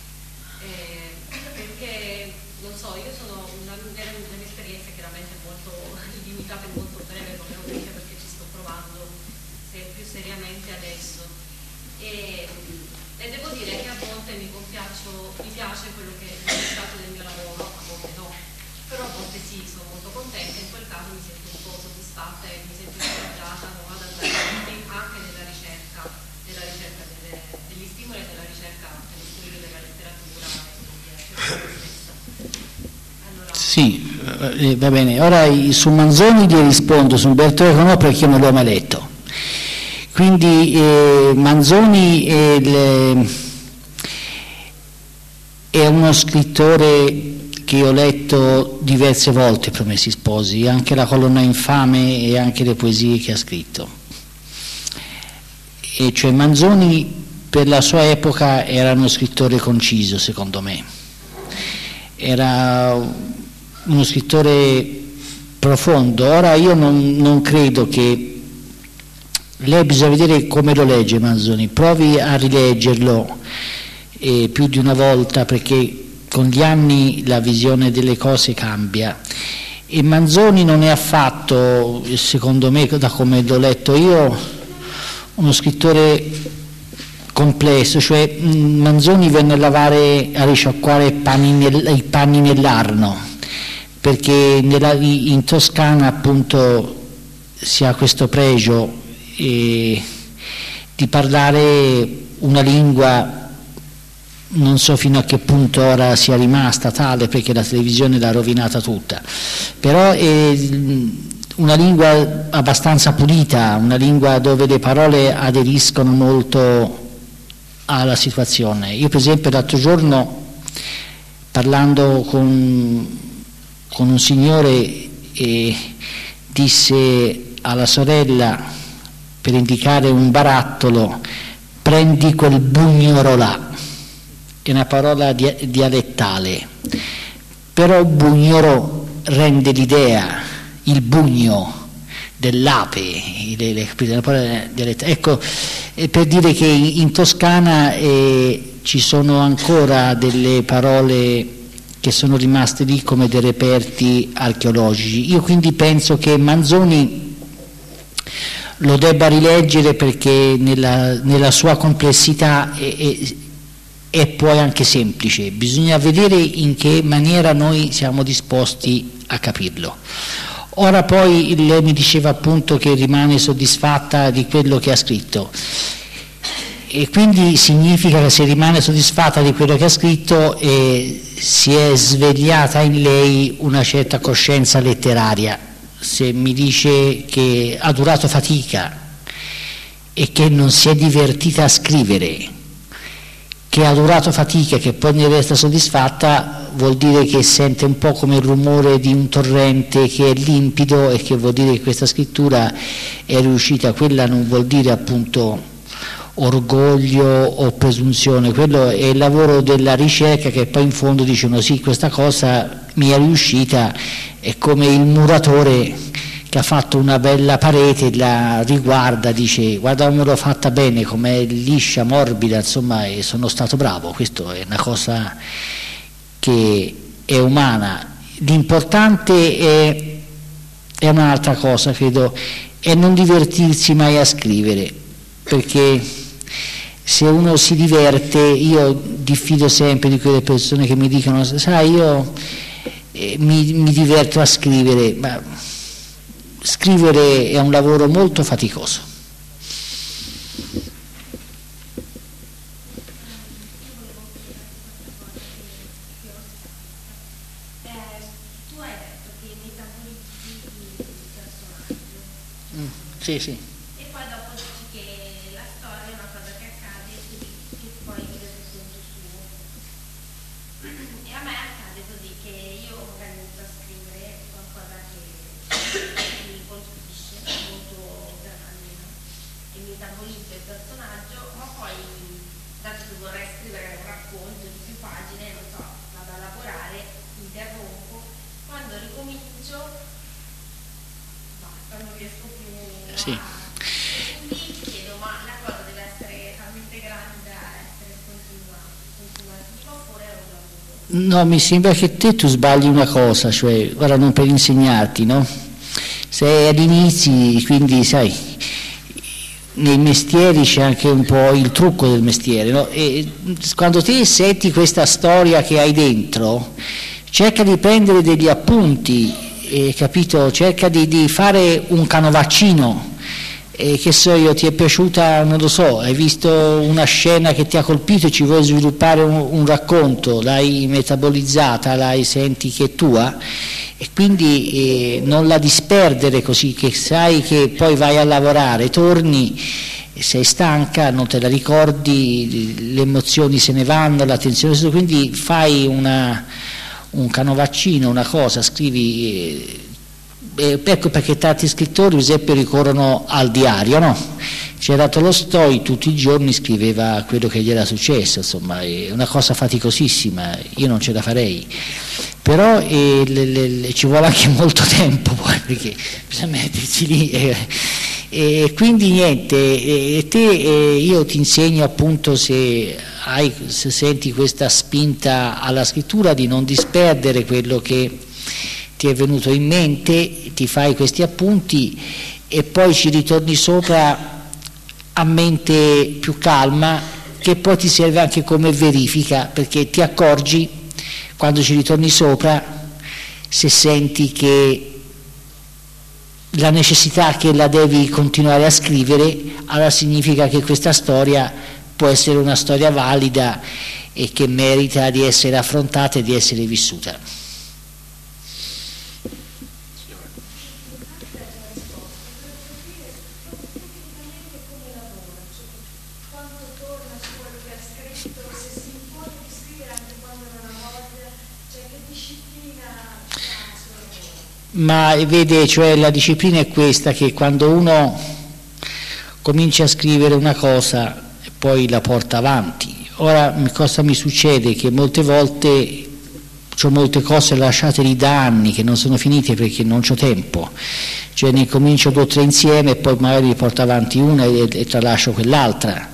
Speaker 3: Perché, non so, io sono la mia esperienza è chiaramente molto limitata e molto breve, come ho detto, perché ci sto provando più seriamente adesso. E devo dire che a volte mi piace quello che è il risultato del mio lavoro, a volte no. Però a volte sì, sono molto contenta, in quel caso mi sento un po' soddisfatta e mi sento incoraggiata ad andare avanti anche nella ricerca degli stimoli e della ricerca degli stimoli della letteratura e stessa. Allora...
Speaker 2: Sì, va bene. Ora su Manzoni gli rispondo, su Umberto Eco no perché io non l'ho mai letto. Quindi Manzoni è uno scrittore che ho letto diverse volte, Promessi Sposi, anche La colonna infame e anche le poesie che ha scritto. E cioè Manzoni per la sua epoca era uno scrittore conciso, secondo me. Era uno scrittore profondo. Ora io non credo che... Lei bisogna vedere come lo legge Manzoni, provi a rileggerlo più di una volta perché con gli anni la visione delle cose cambia e Manzoni non è affatto, secondo me, da come l'ho letto io, uno scrittore complesso, cioè Manzoni venne a risciacquare i panni nell'Arno perché in Toscana appunto si ha questo pregio di parlare una lingua, non so fino a che punto ora sia rimasta tale perché la televisione l'ha rovinata tutta, però è una lingua abbastanza pulita, una lingua dove le parole aderiscono molto alla situazione. Io per esempio l'altro giorno parlando con un signore disse alla sorella per indicare un barattolo: prendi quel bugnoro là. È una parola dialettale, però bugnoro rende l'idea, il bugno dell'ape, ecco, per dire che in Toscana ci sono ancora delle parole che sono rimaste lì come dei reperti archeologici. Io quindi penso che Manzoni lo debba rileggere perché nella sua complessità è poi anche semplice, bisogna vedere in che maniera noi siamo disposti a capirlo. Ora poi lei mi diceva appunto che rimane soddisfatta di quello che ha scritto, e quindi significa che se rimane soddisfatta di quello che ha scritto si è svegliata in lei una certa coscienza letteraria. Se mi dice che ha durato fatica e che non si è divertita a scrivere, che ha durato fatica e che poi ne resta soddisfatta, vuol dire che sente un po' come il rumore di un torrente che è limpido, e che vuol dire che questa scrittura è riuscita. Quella non vuol dire appunto orgoglio o presunzione, quello è il lavoro della ricerca, che poi in fondo dicono sì, questa cosa mi è riuscita. È come il muratore che ha fatto una bella parete, la riguarda, dice guarda come l'ho fatta bene, com'è liscia, morbida, insomma, e sono stato bravo. Questo è una cosa che è umana. L'importante è un'altra cosa, credo, è non divertirsi mai a scrivere, perché se uno si diverte, io diffido sempre di quelle persone che mi dicono sai, io mi diverto a scrivere, ma scrivere è un lavoro molto faticoso.
Speaker 4: Tu hai detto che metabolizzi il personaggio.
Speaker 2: Sì, sì.
Speaker 4: E poi dopo dici che la storia è una cosa che accade e che poi vive per conto suo. E a me accade così, che io organizzo a scrivere qualcosa che mi colpisce, molto grande, no? E metabolizzo il personaggio, ma poi, dato che vorrei scrivere un racconto di più pagine, non so, vado a lavorare, interrompo, quando ricomincio basta, non riesco più
Speaker 2: Sì.
Speaker 4: quindi chiedo, ma la cosa deve essere talmente grande da essere continuativa oppure è un lavoro?
Speaker 2: No, mi sembra che tu sbagli una cosa, cioè, ora non per insegnarti, no? Sei agli inizi, quindi sai, nei mestieri c'è anche un po' il trucco del mestiere, no? E quando te senti questa storia che hai dentro, cerca di prendere degli appunti, capito? Cerca di fare un canovaccino, che so io, ti è piaciuta, non lo so, hai visto una scena che ti ha colpito e ci vuoi sviluppare un racconto, l'hai metabolizzata, senti che è tua, e quindi non la disperdere, così che sai che poi vai a lavorare, torni, sei stanca, non te la ricordi, le emozioni se ne vanno, l'attenzione, quindi fai un canovaccino, una cosa, scrivi. Ecco perché tanti scrittori, per esempio, ricorrono al diario, no? C'era Tolstoi, tutti i giorni scriveva quello che gli era successo, insomma, è una cosa faticosissima, io non ce la farei, però ci vuole anche molto tempo poi, perché bisogna mettersi lì, e quindi niente, io ti insegno appunto, se senti questa spinta alla scrittura, di non disperdere quello che ti è venuto in mente, ti fai questi appunti e poi ci ritorni sopra a mente più calma, che poi ti serve anche come verifica, perché ti accorgi quando ci ritorni sopra, se senti che la necessità che la devi continuare a scrivere, allora significa che questa storia può essere una storia valida e che merita di essere affrontata e di essere vissuta. Ma vede, cioè la disciplina è questa, che quando uno comincia a scrivere una cosa e poi la porta avanti. Ora cosa mi succede? Che molte volte ho molte cose lasciate lì da anni che non sono finite perché non c'ho tempo, cioè ne comincio 2 o 3 insieme e poi magari porto avanti una e tralascio quell'altra.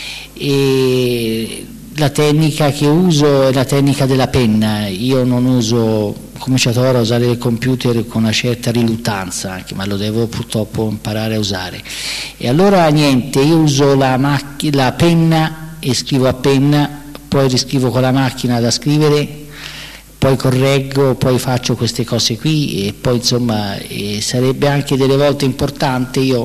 Speaker 2: E la tecnica che uso è la tecnica della penna. Io non uso, ho cominciato ora a usare il computer con una certa riluttanza anche, ma lo devo purtroppo imparare a usare, e allora niente, io uso la penna e scrivo a penna, poi riscrivo con la macchina da scrivere, poi correggo, poi faccio queste cose qui e poi insomma sarebbe anche delle volte importante, io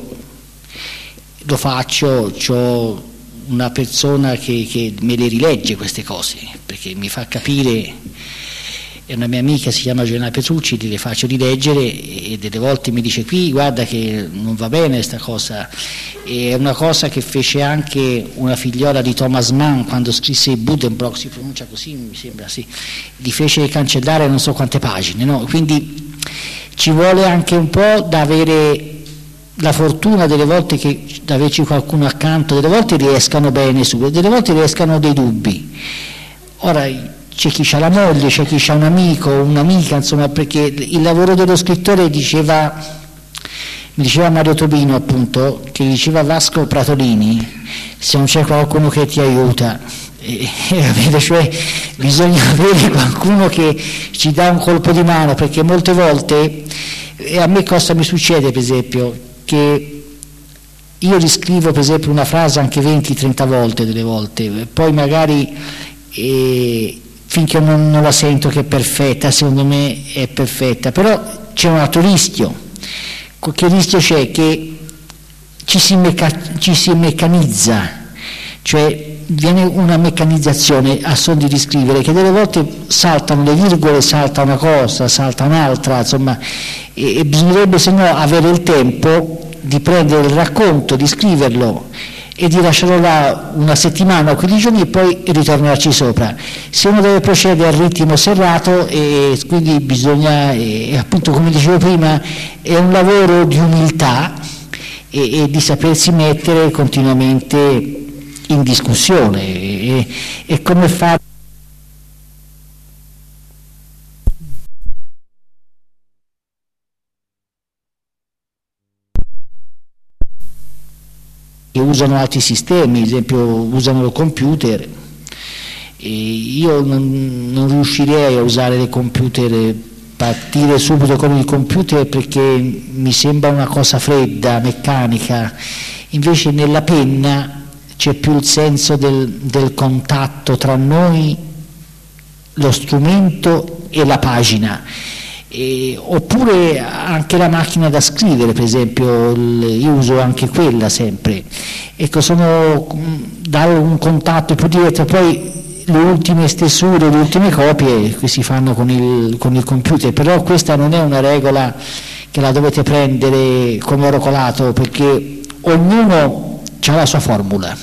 Speaker 2: lo faccio, ho una persona che me le rilegge queste cose, perché mi fa capire. È una mia amica, si chiama Giovanna Petrucci, le faccio rileggere e delle volte mi dice qui guarda che non va bene questa cosa. È una cosa che fece anche una figliola di Thomas Mann quando scrisse Buddenbrock, si pronuncia così mi sembra, sì, gli fece cancellare non so quante pagine, no? Quindi ci vuole anche un po' da avere la fortuna delle volte che da averci qualcuno accanto, delle volte riescano bene subito, delle volte riescano dei dubbi. Ora c'è chi ha la moglie, c'è chi ha un amico, un'amica, insomma, perché il lavoro dello scrittore mi diceva Mario Tobino appunto, che diceva Vasco Pratolini, se non c'è qualcuno che ti aiuta, cioè bisogna avere qualcuno che ci dà un colpo di mano, perché molte volte, e a me cosa mi succede per esempio, che io riscrivo per esempio una frase anche 20-30 volte delle volte, poi magari finché non la sento che è perfetta, secondo me è perfetta, però c'è un altro rischio. Che rischio c'è? Che ci si meccanizza, cioè viene una meccanizzazione a son di riscrivere, che delle volte saltano le virgole, salta una cosa, salta un'altra, insomma, e bisognerebbe se no avere il tempo di prendere il racconto, di scriverlo e di lasciarlo là una settimana o 15 giorni e poi ritornarci sopra. Se uno deve procedere al ritmo serrato, e quindi bisogna, appunto come dicevo prima, è un lavoro di umiltà e di sapersi mettere continuamente in discussione e come fare. Che usano altri sistemi, ad esempio usano il computer, e io non riuscirei a usare il computer, partire subito con il computer perché mi sembra una cosa fredda, meccanica, invece nella penna c'è più il senso del contatto tra noi, lo strumento e la pagina. Oppure anche la macchina da scrivere, per esempio, io uso anche quella sempre, ecco, dare un contatto più diretto. Poi le ultime stesure, le ultime copie si fanno con il computer, però questa non è una regola che la dovete prendere come oro colato, perché ognuno ha la sua formula.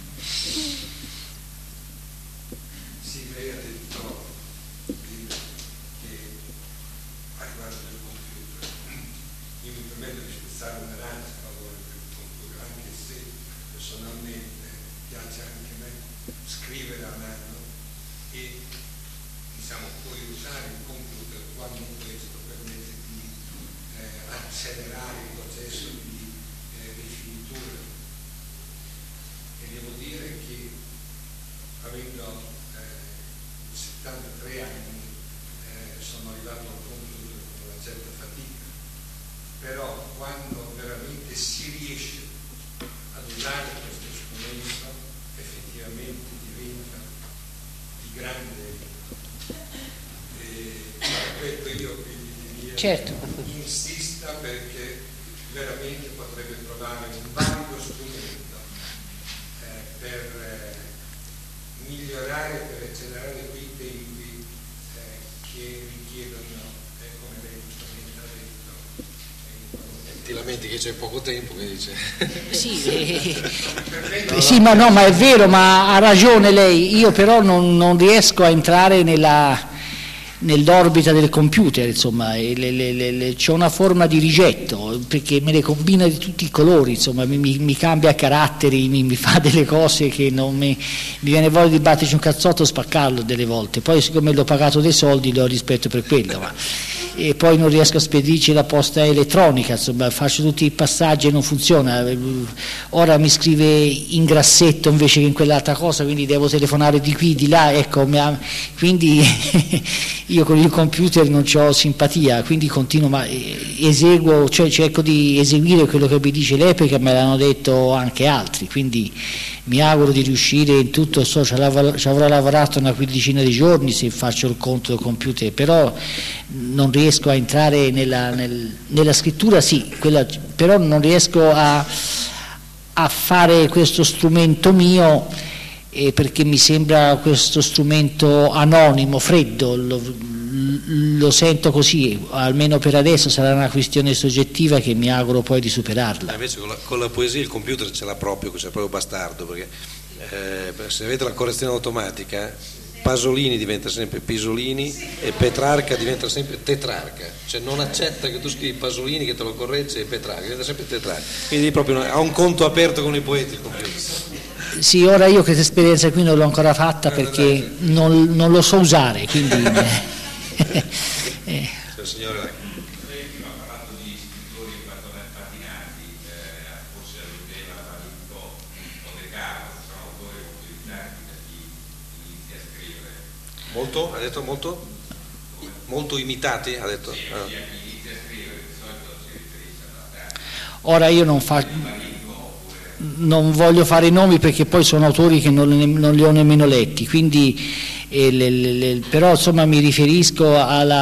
Speaker 2: Certo.
Speaker 5: Insista perché veramente potrebbe trovare un valido strumento per migliorare, per accelerare quei tempi che richiedono, come lei giustamente ha detto.
Speaker 1: Ti lamenti che c'è poco tempo, mi dice.
Speaker 2: Sì, ma no, ma è vero, ma ha ragione lei, io però non riesco a entrare nell'orbita del computer, insomma, c'è una forma di rigetto, perché me le combina di tutti i colori, insomma, mi cambia caratteri, mi fa delle cose che non mi viene voglia di batterci un cazzotto e spaccarlo delle volte, poi siccome l'ho pagato dei soldi lo rispetto per quello, ma e poi non riesco a spedirci la posta elettronica, insomma faccio tutti i passaggi e non funziona. Ora mi scrive in grassetto invece che in quell'altra cosa, quindi devo telefonare di qui, di là, ecco, quindi io con il computer non ho simpatia, quindi continuo, ma eseguo, cioè cerco di eseguire quello che mi dice lei, perché me l'hanno detto anche altri, quindi mi auguro di riuscire in tutto. Ci avrò lavorato una quindicina di giorni se faccio il conto del computer, però non riesco a entrare nella scrittura, sì, però non riesco a fare questo strumento mio, perché mi sembra questo strumento anonimo, freddo, lo sento così, almeno per adesso. Sarà una questione soggettiva che mi auguro poi di superarla.
Speaker 1: Invece con la poesia il computer ce l'ha proprio, c'è proprio bastardo, perché se avete la correzione automatica, Pasolini diventa sempre Pisolini e Petrarca diventa sempre Tetrarca, cioè non accetta che tu scrivi Pasolini che te lo corregge, e Petrarca diventa sempre Tetrarca, quindi proprio ha un conto aperto con i poeti il computer.
Speaker 2: Sì, ora io questa esperienza qui non l'ho ancora fatta perché non lo so usare, quindi
Speaker 1: signore,
Speaker 6: lei prima parlando di scrittori patinati, forse alludeva a Valentò o De Carlo, sono autori molto imitati da chi inizia a scrivere.
Speaker 1: molto? Ha detto molto? Molto imitati? Ha detto?
Speaker 6: Sì, chi inizia a scrivere di solito si riferisce a
Speaker 2: ora io non voglio fare i nomi perché poi sono autori che non li ho nemmeno letti, quindi però insomma mi riferisco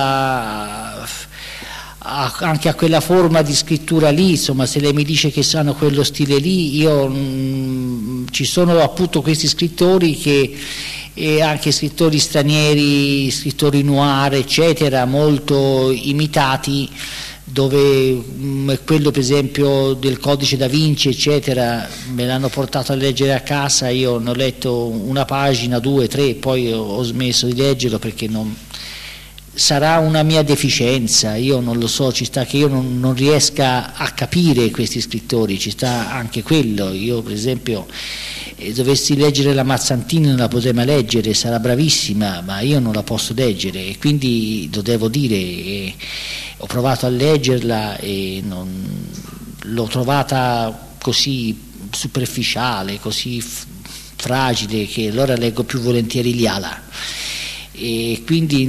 Speaker 2: anche a quella forma di scrittura lì, insomma, se lei mi dice che sanno quello stile lì, ci sono appunto questi scrittori e anche scrittori stranieri, scrittori noir eccetera, molto imitati, dove quello per esempio del Codice da Vinci eccetera me l'hanno portato a leggere a casa, io ne ho letto una pagina, 2, 3, poi ho smesso di leggerlo perché sarà una mia deficienza, io non lo so, ci sta che io non riesca a capire questi scrittori, ci sta anche quello. Io per esempio dovessi leggere la Mazzantini non la potrei mai leggere, sarà bravissima, ma io non la posso leggere e quindi lo devo dire, ho provato a leggerla e l'ho trovata così superficiale, così fragile, che allora leggo più volentieri Iliala. E quindi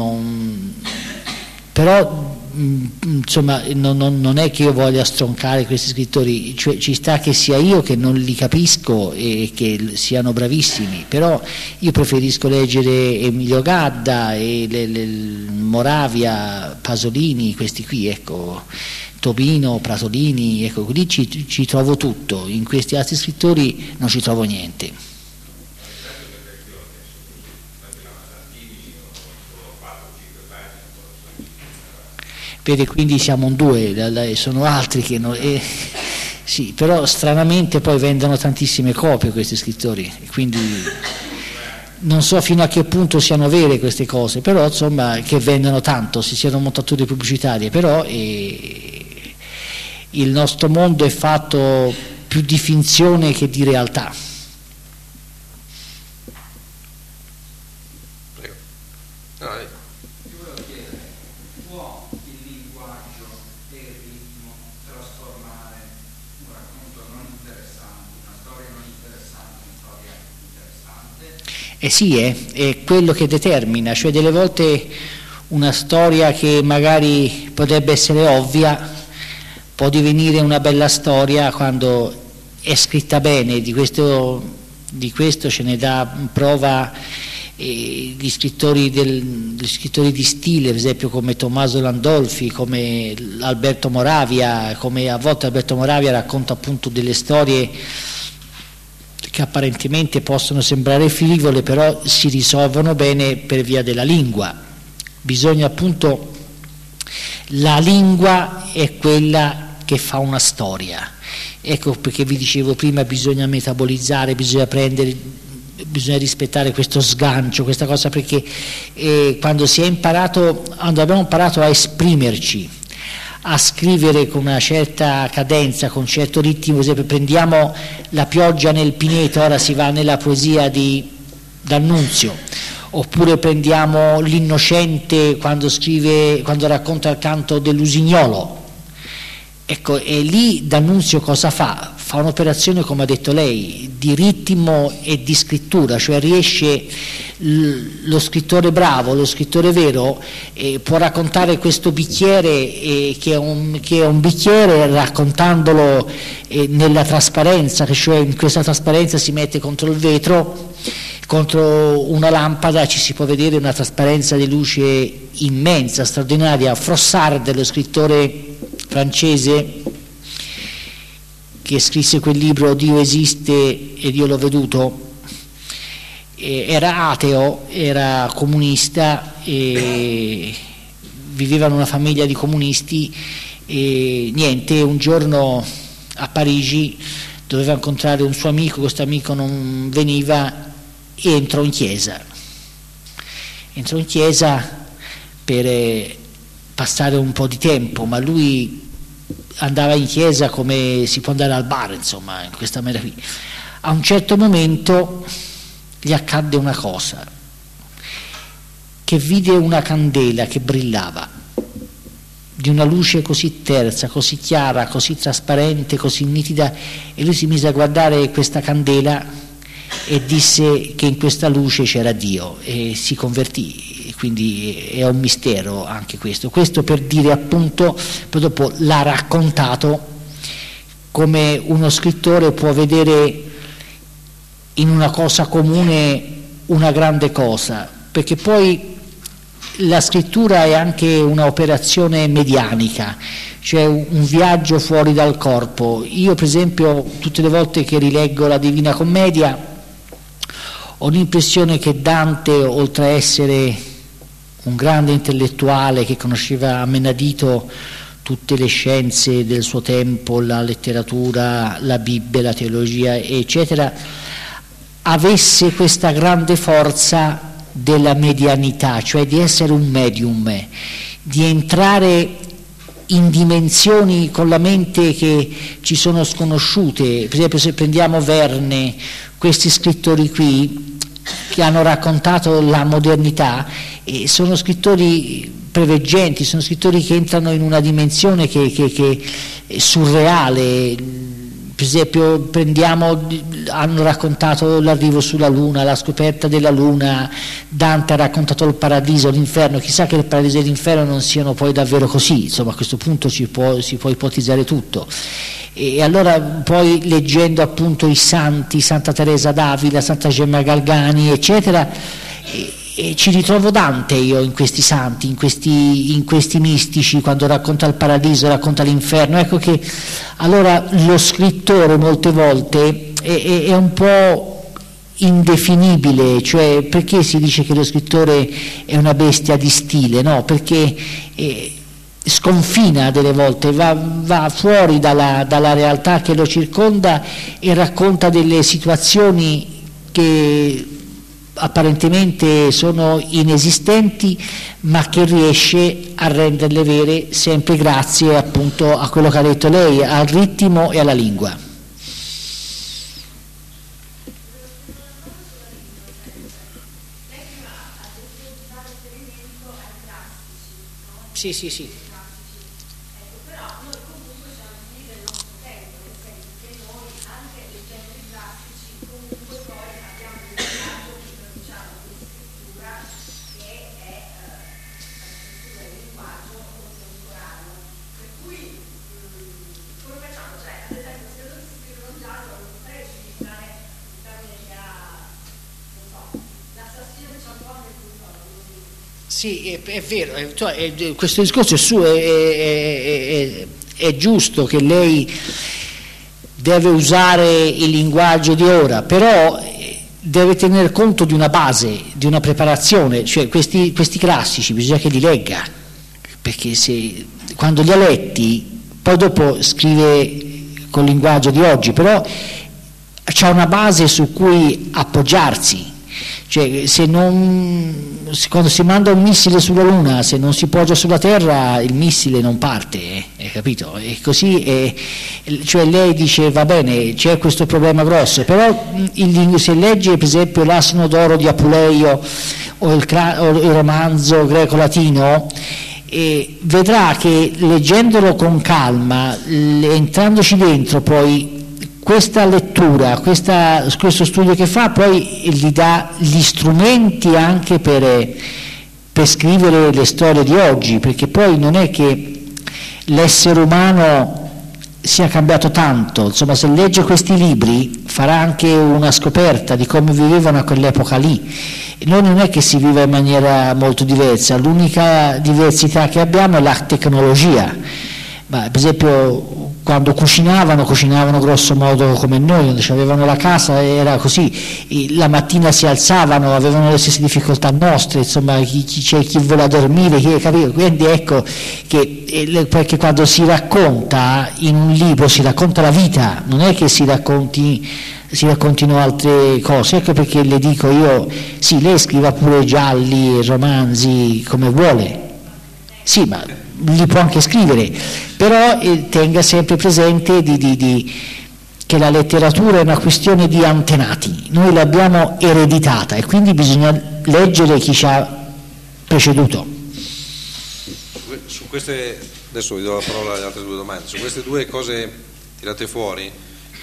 Speaker 2: però insomma non è che io voglia stroncare questi scrittori, cioè ci sta che sia io che non li capisco e che siano bravissimi, però io preferisco leggere Emilio Gadda e Moravia, Pasolini, questi qui, ecco, Tobino, Pratolini, ecco, lì ci trovo tutto, in questi altri scrittori non ci trovo niente. Vede, quindi siamo in due, sono altri che non... sì, però stranamente poi vendono tantissime copie questi scrittori, quindi non so fino a che punto siano vere queste cose, però insomma che vendono tanto, si siano montature pubblicitarie, però il nostro mondo è fatto più di finzione che di realtà. Sì, è quello che determina, cioè delle volte una storia che magari potrebbe essere ovvia può divenire una bella storia quando è scritta bene. Di questo ce ne dà prova gli scrittori di stile, per esempio come Tommaso Landolfi, come Alberto Moravia, come a volte Alberto Moravia racconta appunto delle storie che apparentemente possono sembrare frivole, però si risolvono bene per via della lingua. Bisogna appunto, la lingua è quella che fa una storia, ecco perché vi dicevo prima bisogna metabolizzare, bisogna rispettare questo sgancio, questa cosa, perché quando abbiamo imparato a esprimerci, a scrivere con una certa cadenza, con un certo ritmo, per esempio prendiamo La pioggia nel pineto, ora si va nella poesia di D'Annunzio, oppure prendiamo l'Innocente quando racconta il canto dell'usignolo. Ecco, e lì D'Annunzio cosa fa? Fa un'operazione, come ha detto lei, di ritmo e di scrittura, cioè riesce, lo scrittore bravo, lo scrittore vero, può raccontare questo bicchiere che è un bicchiere, raccontandolo nella trasparenza, cioè in questa trasparenza si mette contro il vetro, contro una lampada ci si può vedere una trasparenza di luce immensa, straordinaria. Frossard, lo scrittore francese che scrisse quel libro Dio esiste ed io l'ho veduto, era ateo, era comunista e viveva in una famiglia di comunisti e niente, un giorno a Parigi doveva incontrare un suo amico, questo amico non veniva e entrò in chiesa per passare un po' di tempo, ma lui andava in chiesa come si può andare al bar, insomma, in questa maniera qui. A un certo momento gli accadde una cosa, che vide una candela che brillava di una luce così tersa, così chiara, così trasparente, così nitida, e lui si mise a guardare questa candela e disse che in questa luce c'era Dio e si convertì. Quindi è un mistero anche questo per dire appunto, poi dopo l'ha raccontato come uno scrittore può vedere in una cosa comune una grande cosa, perché poi la scrittura è anche un'operazione medianica, cioè un viaggio fuori dal corpo. Io per esempio tutte le volte che rileggo la Divina Commedia ho l'impressione che Dante, oltre a essere un grande intellettuale che conosceva a menadito tutte le scienze del suo tempo, la letteratura, la Bibbia, la teologia, eccetera, avesse questa grande forza della medianità, cioè di essere un medium, di entrare in dimensioni con la mente che ci sono sconosciute. Per esempio, se prendiamo Verne, questi scrittori qui che hanno raccontato la modernità, sono scrittori preveggenti, sono scrittori che entrano in una dimensione che è surreale. Per esempio hanno raccontato l'arrivo sulla Luna, la scoperta della Luna, Dante ha raccontato il paradiso, l'inferno. Chissà che il paradiso e l'inferno non siano poi davvero così, insomma a questo punto si può ipotizzare tutto. E allora poi leggendo appunto i santi, Santa Teresa d'Avila, Santa Gemma Galgani, eccetera, e ci ritrovo Dante io in questi santi, in questi mistici, quando racconta il paradiso, racconta l'inferno. Ecco che allora lo scrittore molte volte è un po' indefinibile, cioè perché si dice che lo scrittore è una bestia di stile? No, perché sconfina delle volte, va fuori dalla realtà che lo circonda e racconta delle situazioni che apparentemente sono inesistenti, ma che riesce a renderle vere sempre grazie appunto a quello che ha detto lei, al ritmo e alla lingua. Sì. Sì, è vero, questo discorso è suo, è giusto che lei deve usare il linguaggio di ora, però deve tener conto di una base, di una preparazione, cioè questi classici bisogna che li legga, perché quando li ha letti, poi dopo scrive col linguaggio di oggi, però c'è una base su cui appoggiarsi. Cioè, quando si manda un missile sulla Luna, se non si poggia sulla Terra, il missile non parte, capito? E così, cioè lei dice, va bene, c'è questo problema grosso, però se legge per esempio l'Asino d'oro di Apuleio o il romanzo greco-latino, vedrà che leggendolo con calma, entrandoci dentro poi, questa lettura, questo studio che fa poi gli dà gli strumenti anche per scrivere le storie di oggi, perché poi non è che l'essere umano sia cambiato tanto, insomma se legge questi libri farà anche una scoperta di come vivevano a quell'epoca lì. Noi non è che si vive in maniera molto diversa, l'unica diversità che abbiamo è la tecnologia, ma per esempio quando cucinavano grosso modo come noi, quando avevano la casa era così, la mattina si alzavano, avevano le stesse difficoltà nostre, insomma c'è chi vuole dormire, capito? Quindi ecco perché quando si racconta in un libro si racconta la vita, non è che si raccontino altre cose, ecco perché le dico io, sì, lei scriva pure gialli, romanzi, come vuole, sì, ma li può anche scrivere, però tenga sempre presente che la letteratura è una questione di antenati, noi l'abbiamo ereditata e quindi bisogna leggere chi ci ha preceduto.
Speaker 1: Su queste, adesso vi do la parola alle altre due domande, su queste due cose tirate fuori,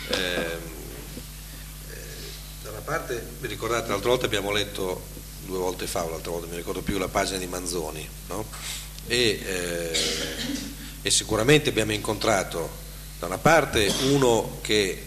Speaker 1: da una parte vi ricordate l'altra volta abbiamo letto 2 volte fa, o l'altra volta mi ricordo più la pagina di Manzoni, no? E sicuramente abbiamo incontrato da una parte uno che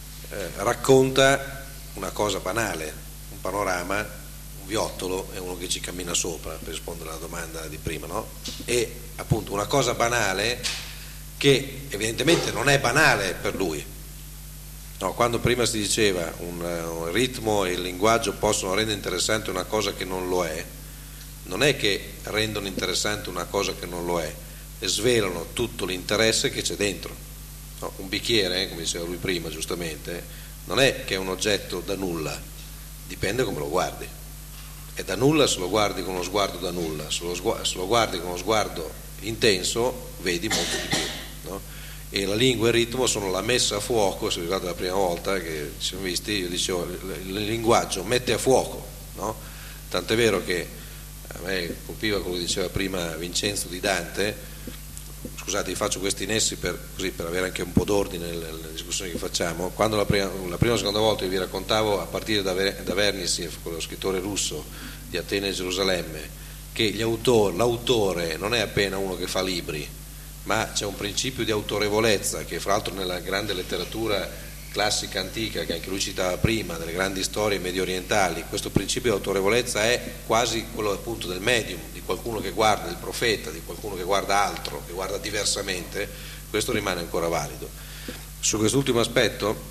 Speaker 1: racconta una cosa banale, un panorama, un viottolo e uno che ci cammina sopra, per rispondere alla domanda di prima, no? E appunto una cosa banale che evidentemente non è banale per lui, no? Quando prima si diceva un ritmo e il linguaggio possono rendere interessante una cosa che non lo è, non è che rendono interessante una cosa che non lo è, e svelano tutto l'interesse che c'è dentro, no? Un bicchiere, come diceva lui prima giustamente, non è che è un oggetto da nulla, dipende come lo guardi, è da nulla se lo guardi con uno sguardo da nulla, se lo guardi con uno sguardo intenso vedi molto di più, no? E la lingua e il ritmo sono la messa a fuoco, se vi ricordate la prima volta che ci siamo visti, io dicevo il linguaggio mette a fuoco, no? Tant'è vero che a me colpiva quello che diceva prima Vincenzo di Dante, scusate vi faccio questi nessi per avere anche un po' d'ordine nelle discussioni che facciamo. Quando la prima o seconda volta vi raccontavo a partire da Vernisiev, quello scrittore russo di Atene e Gerusalemme, che l'autore non è appena uno che fa libri, ma c'è un principio di autorevolezza che fra l'altro nella grande letteratura classica antica, che anche lui citava prima, delle grandi storie medio orientali, questo principio di autorevolezza è quasi quello appunto del medium, di qualcuno che guarda, del profeta, di qualcuno che guarda altro, che guarda diversamente, questo rimane ancora valido. Su quest'ultimo aspetto,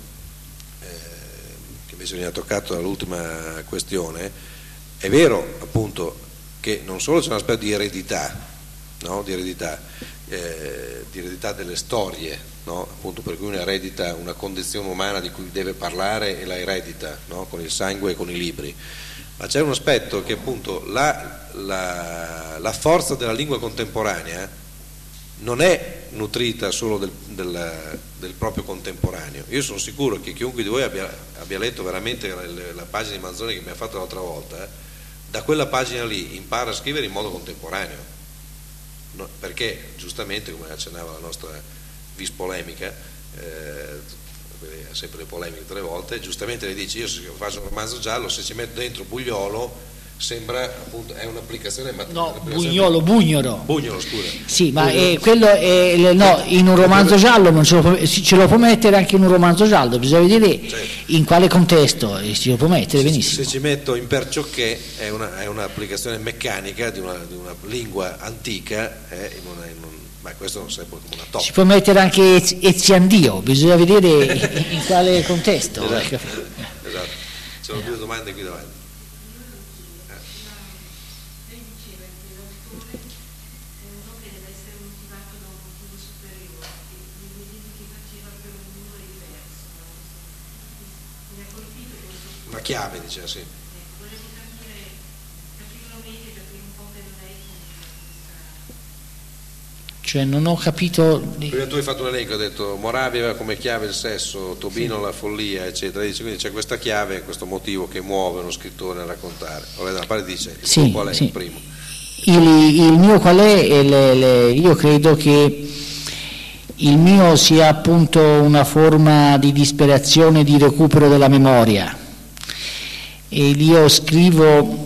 Speaker 1: che invece mi ha toccato dall'ultima questione, è vero appunto che non solo c'è un aspetto di eredità, no? Di eredità delle storie, no? Appunto per cui uno eredita una condizione umana di cui deve parlare e la eredita, no? Con il sangue e con i libri, ma c'è un aspetto che appunto la forza della lingua contemporanea non è nutrita solo del proprio contemporaneo. Io sono sicuro che chiunque di voi abbia letto veramente la pagina di Manzoni che mi ha fatto l'altra volta, da quella pagina lì impara a scrivere in modo contemporaneo. No, perché giustamente, come accennava la nostra vis polemica, sempre le polemiche 3 volte, giustamente le dice: io se faccio un romanzo giallo, se ci metto dentro Bugliolo sembra appunto è un'applicazione
Speaker 2: Bugnolo,
Speaker 1: scusa.
Speaker 2: Sì, ma quello è no, in un romanzo giallo non ce lo può mettere anche in un romanzo giallo, bisogna vedere in quale contesto ce lo può mettere benissimo.
Speaker 1: Se ci metto in perciocché è un'applicazione meccanica di una lingua antica, ma questo non sarebbe come una top.
Speaker 2: Si può mettere anche Eziandio, bisogna vedere in quale contesto.
Speaker 1: Esatto. C'erano 2 domande qui davanti.
Speaker 3: Mi ha colpito questo
Speaker 1: Una chiave, diceva, sì.
Speaker 3: Quello
Speaker 2: Cioè non ho capito.
Speaker 1: Prima tu hai fatto un elenco, hai detto Moravia aveva come chiave il sesso, Tobino la follia, eccetera. Dice, quindi c'è questa chiave, questo motivo che muove uno scrittore a raccontare. Da una parte dice qual è il primo?
Speaker 2: Il mio qual è? Io credo che il mio sia appunto una forma di disperazione, di recupero della memoria. E io scrivo,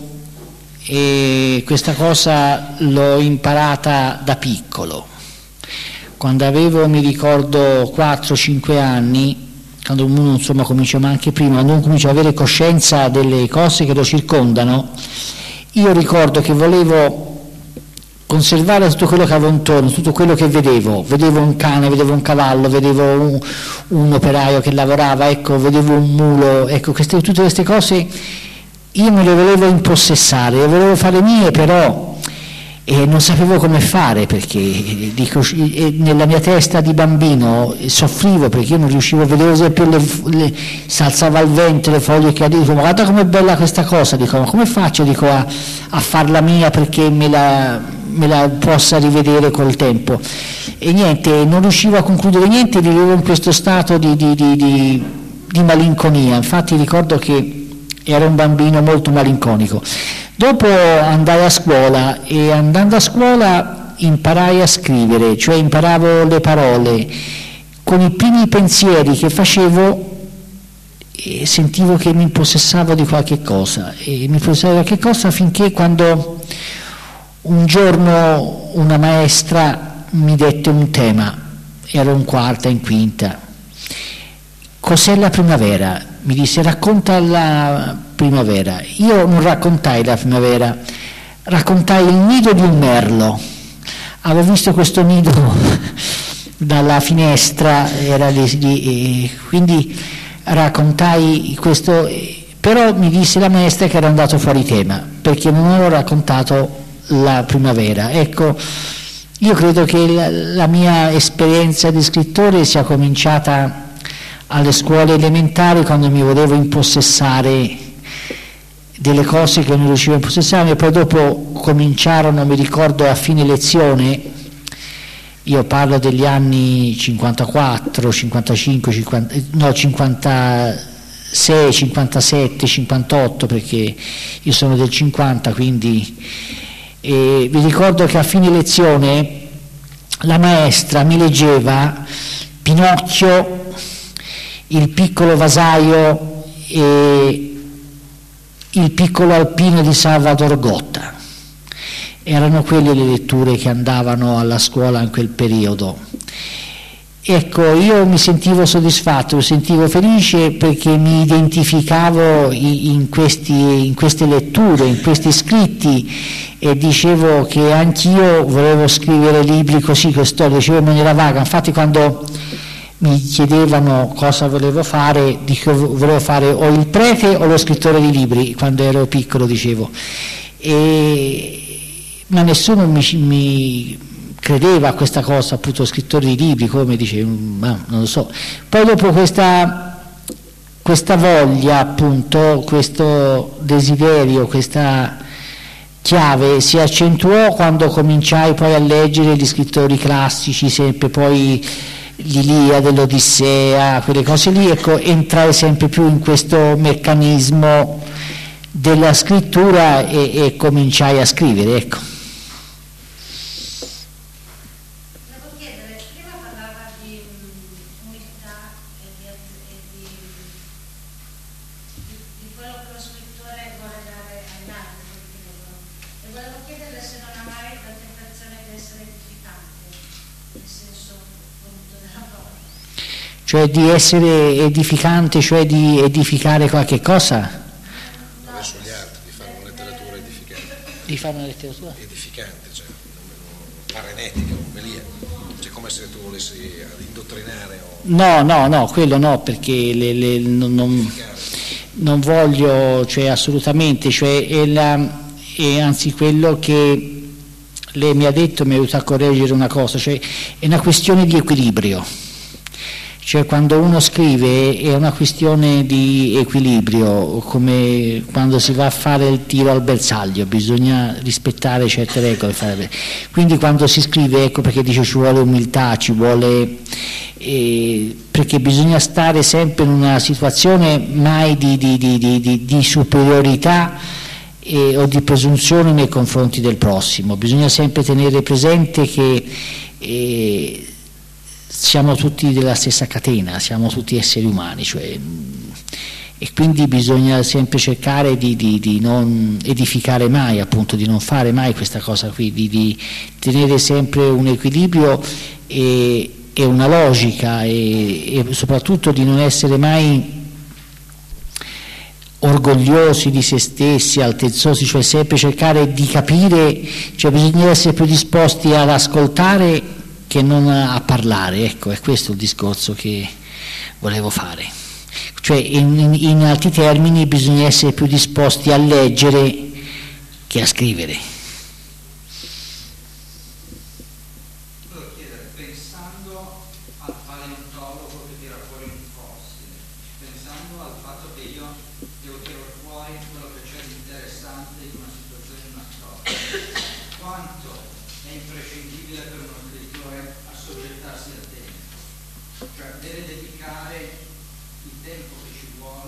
Speaker 2: e questa cosa l'ho imparata da piccolo. Quando avevo, mi ricordo, 4-5 anni, quando uno insomma comincia, ma anche prima, quando uno comincia ad avere coscienza delle cose che lo circondano, io ricordo che volevo conservare tutto quello che avevo intorno, tutto quello che vedevo un cane, vedevo un cavallo, vedevo un operaio che lavorava, ecco, vedevo un mulo, ecco, tutte queste cose io me le volevo impossessare, le volevo fare mie, però non sapevo come fare, perché nella mia testa di bambino soffrivo, perché io non riuscivo, vedevo sempre si alzava il vento, le foglie che dico, ma guarda com'è bella questa cosa, dico, ma come faccio a farla mia perché me la possa rivedere col tempo? E niente, non riuscivo a concludere niente, vivevo in questo stato di malinconia. Infatti ricordo che ero un bambino molto malinconico. Dopo andai a scuola, e andando a scuola imparai a scrivere, cioè imparavo le parole. Con i primi pensieri che facevo sentivo che mi impossessavo di qualche cosa, e mi impossessavo di qualche cosa finché quando un giorno una maestra mi dette un tema, ero in quarta, in quinta. Cos'è la primavera? Mi disse, racconta la primavera. Io non raccontai la primavera, raccontai il nido di un merlo. Avevo visto questo nido dalla finestra, era lì, quindi raccontai questo, però mi disse la maestra che era andato fuori tema, perché non avevo raccontato la primavera. Ecco, io credo che la mia esperienza di scrittore sia cominciata alle scuole elementari, quando mi volevo impossessare delle cose che non riuscivo a impossessarmi, e poi dopo cominciarono, mi ricordo a fine lezione, io parlo degli anni 54, 55, 56, 57, 58, perché io sono del 50, quindi mi ricordo che a fine lezione la maestra mi leggeva Pinocchio, Il piccolo vasaio e Il piccolo alpino di Salvador Gotha. Erano quelle le letture che andavano alla scuola in quel periodo. Ecco, io mi sentivo soddisfatto, mi sentivo felice, perché mi identificavo in queste letture, in questi scritti, e dicevo che anch'io volevo scrivere libri così, che storie, dicevo in maniera vaga. Infatti quando mi chiedevano cosa volevo fare, dicevo volevo fare o il prete o lo scrittore di libri, quando ero piccolo dicevo, ma nessuno mi credeva a questa cosa, appunto scrittore di libri, come dicevo, ma non lo so. Poi dopo questa voglia, appunto, questo desiderio, questa chiave si accentuò quando cominciai poi a leggere gli scrittori classici, sempre poi l'Iliade, l'Odissea, quelle cose lì, ecco, entrai sempre più in questo meccanismo della scrittura e cominciai a scrivere, ecco.
Speaker 4: Devo chiedere, prima parlava di umiltà e di quello che lo scrittore vuole dare agli altri, e volevo chiedere se non ha mai la tentazione di essere edificante, nel senso appunto della parola.
Speaker 2: Cioè di essere edificante, cioè di edificare qualche cosa?
Speaker 1: Verso gli altri, di fare una letteratura edificante.
Speaker 2: Di fare una letteratura?
Speaker 1: Edificante, cioè parenetica, omelia. Cioè come se tu volessi indottrinare o...
Speaker 2: No, quello no, perché non voglio, cioè assolutamente, cioè è anzi quello che lei mi ha detto, mi ha aiutato a correggere una cosa, cioè è una questione di equilibrio. Cioè quando uno scrive è una questione di equilibrio, come quando si va a fare il tiro al bersaglio, bisogna rispettare certe regole. Quindi quando si scrive, ecco perché dice ci vuole umiltà, ci vuole, perché bisogna stare sempre in una situazione mai di superiorità o di presunzione nei confronti del prossimo. Bisogna sempre tenere presente che siamo tutti della stessa catena, siamo tutti esseri umani, cioè, e quindi bisogna sempre cercare di non edificare mai, appunto, di non fare mai questa cosa qui, di tenere sempre un equilibrio e una logica e soprattutto di non essere mai orgogliosi di se stessi, altezzosi, cioè sempre cercare di capire, cioè bisogna essere più disposti ad ascoltare che non a parlare, ecco, è questo il discorso che volevo fare. Cioè in altri termini bisogna essere più disposti a leggere che a scrivere.
Speaker 7: Volevo chiedere, pensando al paleontologo che tira fuori un fossile, pensando al fatto che io devo tirare fuori quello che c'è di interessante in una situazione, in una storia, quanto è imprescindibile per uno scrittore assoggettarsi al tempo, cioè deve dedicare il tempo che ci vuole.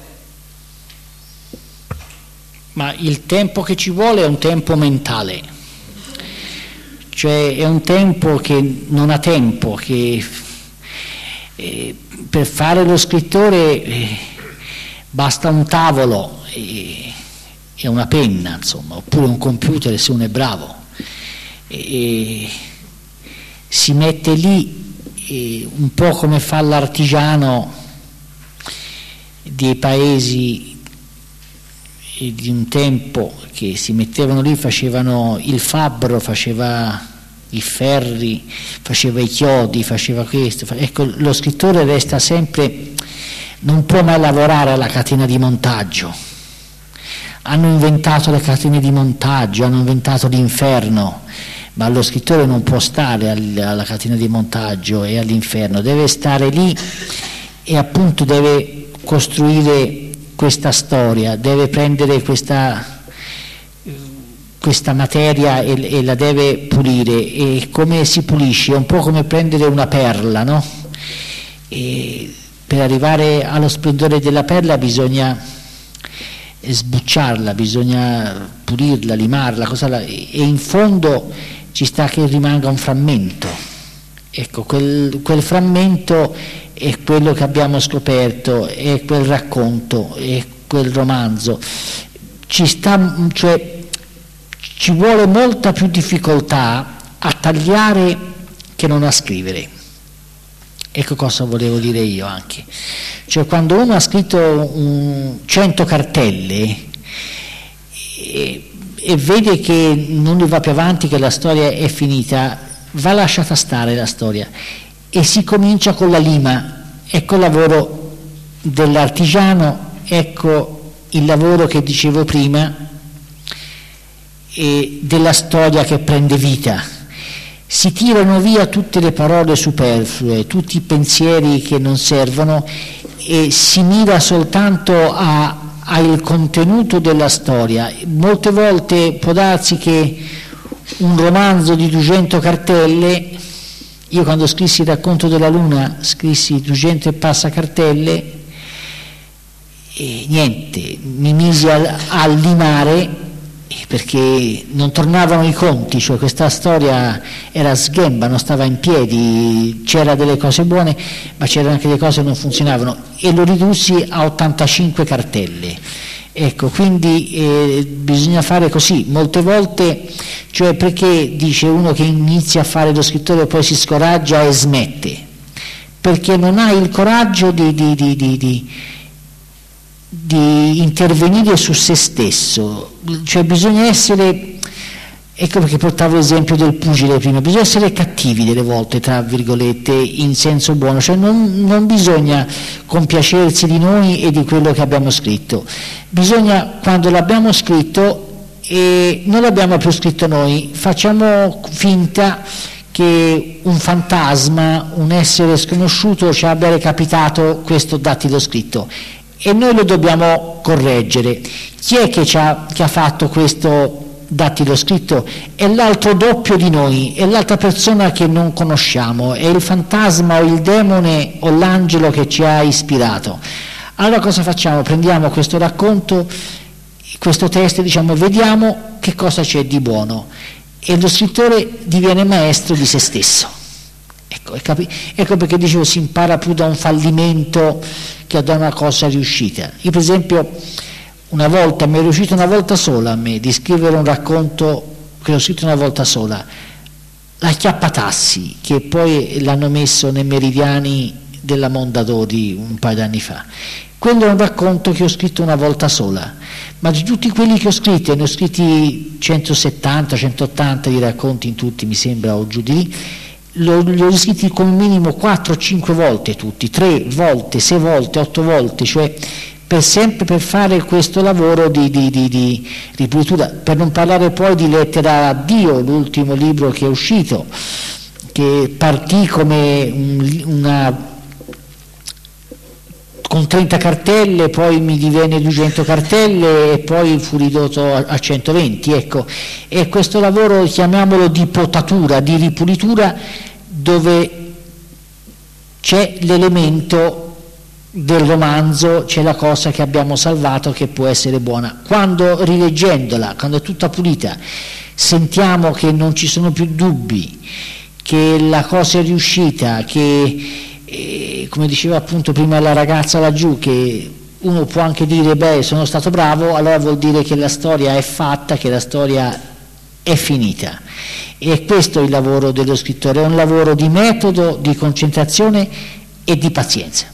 Speaker 2: Ma il tempo che ci vuole è un tempo mentale, cioè è un tempo che non ha tempo, che per fare lo scrittore basta un tavolo e una penna, insomma, oppure un computer se uno è bravo. E si mette lì un po' come fa l'artigiano dei paesi di un tempo, che si mettevano lì, facevano il fabbro, faceva i ferri, faceva i chiodi, faceva questo. Ecco, lo scrittore resta sempre, non può mai lavorare alla catena di montaggio. Hanno inventato le catene di montaggio, hanno inventato l'inferno, ma lo scrittore non può stare alla catena di montaggio e all'inferno, deve stare lì e appunto deve costruire questa storia, deve prendere questa materia e la deve pulire. E come si pulisce? È un po' come prendere una perla, no? E per arrivare allo splendore della perla bisogna sbucciarla, bisogna pulirla, limarla, e in fondo ci sta che rimanga un frammento. Ecco, quel frammento è quello che abbiamo scoperto, è quel racconto, è quel romanzo. Cioè, ci vuole molta più difficoltà a tagliare che non a scrivere. Ecco cosa volevo dire io anche. Cioè, quando uno ha scritto 100 cartelle e vede che non gli va più avanti, che la storia è finita, va lasciata stare la storia e si comincia con la lima. Ecco il lavoro dell'artigiano, ecco il lavoro che dicevo prima, e della storia che prende vita. Si tirano via tutte le parole superflue, tutti i pensieri che non servono, e si mira soltanto al contenuto della storia. Molte volte può darsi che un romanzo di 200 cartelle, io quando scrissi il racconto della Luna scrissi 200 e passa cartelle e niente, mi misi a limare perché non tornavano i conti, cioè questa storia era sghemba, non stava in piedi, c'era delle cose buone ma c'erano anche delle cose che non funzionavano, e lo ridussi a 85 cartelle. Ecco, quindi bisogna fare così molte volte, cioè perché dice uno che inizia a fare lo scrittore e poi si scoraggia e smette? Perché non ha il coraggio di intervenire su se stesso, cioè bisogna essere, ecco perché portavo l'esempio del pugile prima, bisogna essere cattivi delle volte, tra virgolette, in senso buono, cioè non bisogna compiacersi di noi e di quello che abbiamo scritto, bisogna, quando l'abbiamo scritto e non l'abbiamo più scritto noi, facciamo finta
Speaker 8: che un fantasma, un essere sconosciuto ci abbia recapitato questo dattilo scritto e noi lo dobbiamo correggere. Chi è che ha fatto questo dattilo scritto? È l'altro doppio di noi, è l'altra persona che non conosciamo, è il fantasma o il demone o l'angelo che ci ha ispirato. Allora cosa facciamo? Prendiamo questo racconto, questo testo e diciamo vediamo che cosa c'è di buono, e lo scrittore diviene maestro di se stesso. Ecco perché dicevo si impara più da un fallimento che da una cosa riuscita. Io per esempio una volta, mi è riuscito una volta sola a me di scrivere un racconto che ho scritto una volta sola, La Chiappatassi, che poi l'hanno messo nei meridiani della Mondadori un paio d'anni fa. Quello è un racconto che ho scritto una volta sola, ma di tutti quelli che ho scritto, ne ho scritti 170, 180 di racconti in tutti mi sembra, o giù di lì, li ho scritti come minimo 4-5 volte tutti, 3 volte, 6 volte, 8 volte, cioè sempre per fare questo lavoro di ripulitura, per non parlare poi di Lettera a Dio, l'ultimo libro che è uscito, che partì come con 30 cartelle, poi mi divenne 200 cartelle e poi fu ridotto a 120, ecco. E questo lavoro, chiamiamolo di potatura, di ripulitura, dove c'è l'elemento del romanzo, c'è la cosa che abbiamo salvato che può essere buona. Quando rileggendola, quando è tutta pulita, sentiamo che non ci sono più dubbi, che la cosa è riuscita, che come diceva appunto prima la ragazza laggiù, che uno può anche dire beh sono stato bravo, allora vuol dire che la storia è fatta, che la storia è finita. E questo è il lavoro dello scrittore, è un lavoro di metodo, di concentrazione e di pazienza.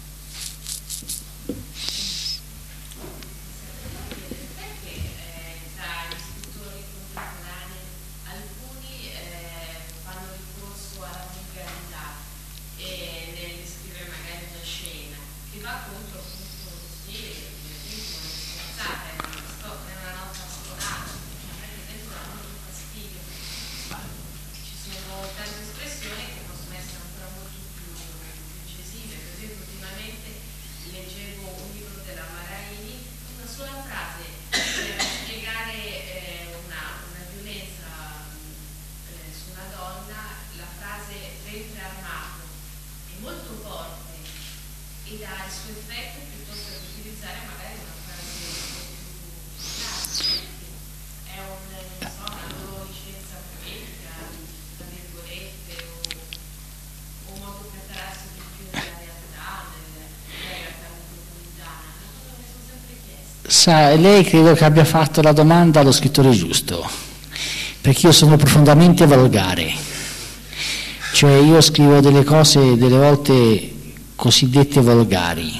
Speaker 8: Lei credo che abbia fatto la domanda allo scrittore giusto, perché io sono profondamente volgare, cioè io scrivo delle cose delle volte cosiddette volgari,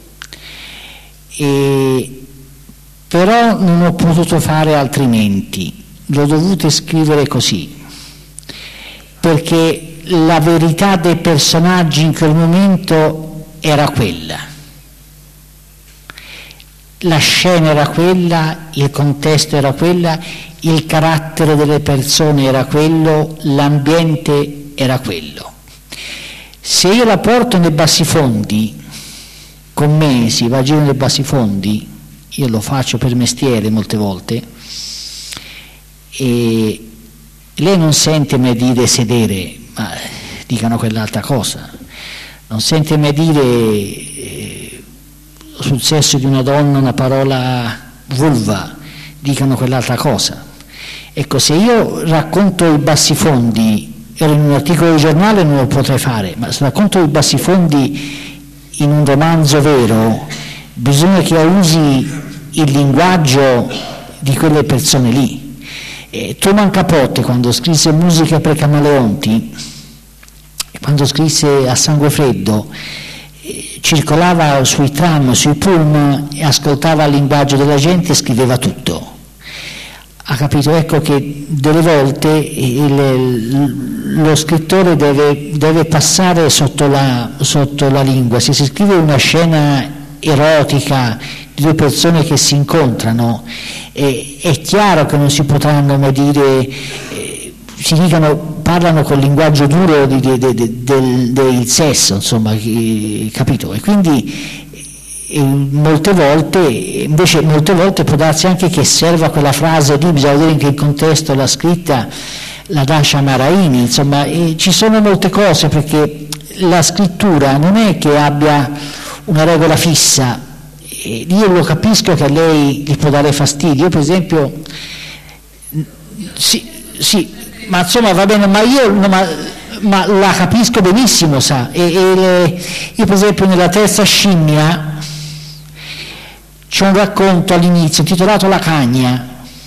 Speaker 8: però non ho potuto fare altrimenti, l'ho dovuto scrivere così, perché la verità dei personaggi in quel momento era quella. La scena era quella, il contesto era quella, il carattere delle persone era quello, l'ambiente era quello. Se io la porto nei bassifondi, con me si va a giro nei bassifondi, io lo faccio per mestiere molte volte, e lei non sente me dire sedere, ma dicano quell'altra cosa, non sente me dire sul sesso di una donna una parola vulva, dicano quell'altra cosa. Ecco, se io racconto i bassifondi, ero in un articolo di giornale non lo potrei fare, ma se racconto i bassifondi in un romanzo vero, bisogna che usi il linguaggio di quelle persone lì. Truman Capote, quando scrisse Musica per Camaleonti, quando scrisse A sangue freddo, circolava sui tram, sui pullman e ascoltava il linguaggio della gente e scriveva tutto. Ha capito? Ecco che delle volte lo scrittore deve passare sotto la lingua. Se si scrive una scena erotica di due persone che si incontrano, è chiaro che non si potranno mai dire parlano col linguaggio duro del sesso, insomma, capito? E quindi molte volte può darsi anche che serva quella frase lì, bisogna vedere in che contesto l'ha scritta la Dasha Maraini, insomma, ci sono molte cose, perché la scrittura non è che abbia una regola fissa. Io lo capisco che a lei gli può dare fastidio. Io per esempio sì, ma insomma va bene, ma io ma la capisco benissimo, sa, io per esempio nella terza scimmia c'è un racconto all'inizio intitolato La cagna,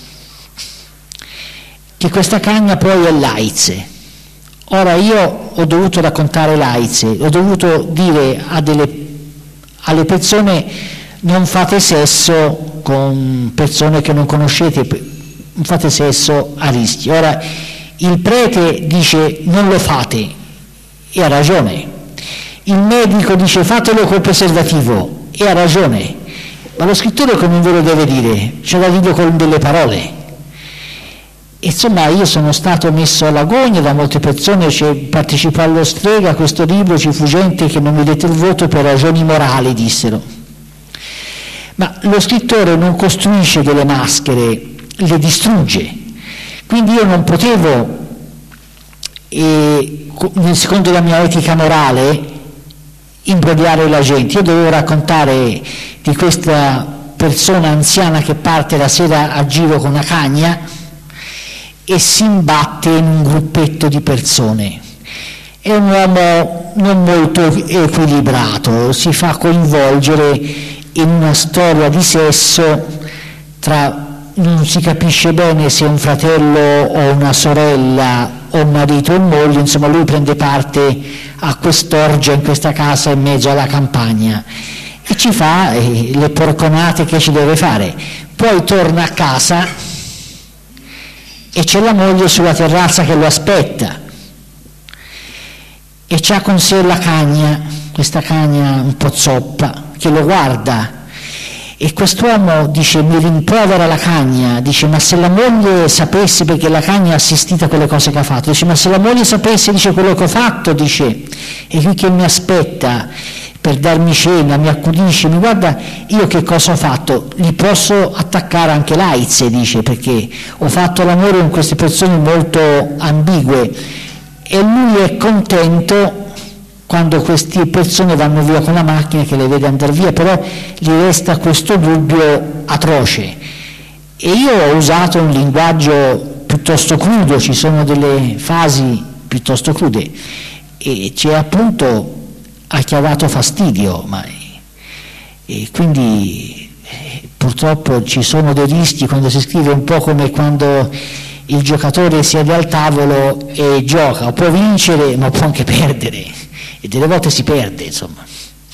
Speaker 8: che questa cagna poi è l'Aize. Ora io ho dovuto raccontare l'Aize, ho dovuto dire alle persone: non fate sesso con persone che non conoscete, non fate sesso a rischio. Ora il prete dice non lo fate, e ha ragione. Il medico dice fatelo col preservativo, e ha ragione. Ma lo scrittore come ve lo deve dire? C'è da dire con delle parole. Insomma, io sono stato messo alla gogna da molte persone, partecipò allo Strega, questo libro, ci fu gente che non mi dette il voto per ragioni morali, dissero. Ma lo scrittore non costruisce delle maschere, le distrugge. Quindi io non potevo, secondo la mia etica morale, imbrogliare la gente. Io dovevo raccontare di questa persona anziana che parte la sera a giro con una cagna e si imbatte in un gruppetto di persone. È un uomo non molto equilibrato, si fa coinvolgere in una storia di sesso non si capisce bene se è un fratello o una sorella o un marito o moglie, insomma lui prende parte a quest'orgia in questa casa in mezzo alla campagna e ci fa le porconate che ci deve fare. Poi torna a casa e c'è la moglie sulla terrazza che lo aspetta e c'ha con sé la cagna, questa cagna un po' zoppa, che lo guarda, e quest'uomo dice: mi rimprovera la cagna, dice: ma se la moglie sapesse, perché la cagna ha assistito a quelle cose che ha fatto, dice: ma se la moglie sapesse, dice, quello che ho fatto, dice, e qui che mi aspetta per darmi cena, mi accudisce, mi guarda, io che cosa ho fatto? Gli posso attaccare anche l'Aize, dice, perché ho fatto l'amore con queste persone molto ambigue, e lui è contento quando queste persone vanno via con la macchina, che le vede andare via, però gli resta questo dubbio atroce. E io ho usato un linguaggio piuttosto crudo, ci sono delle fasi piuttosto crude, e c'è appunto che ha dato fastidio, e quindi purtroppo ci sono dei rischi quando si scrive, un po' come quando il giocatore siede al tavolo e gioca, può vincere ma può anche perdere, e delle volte si perde, insomma.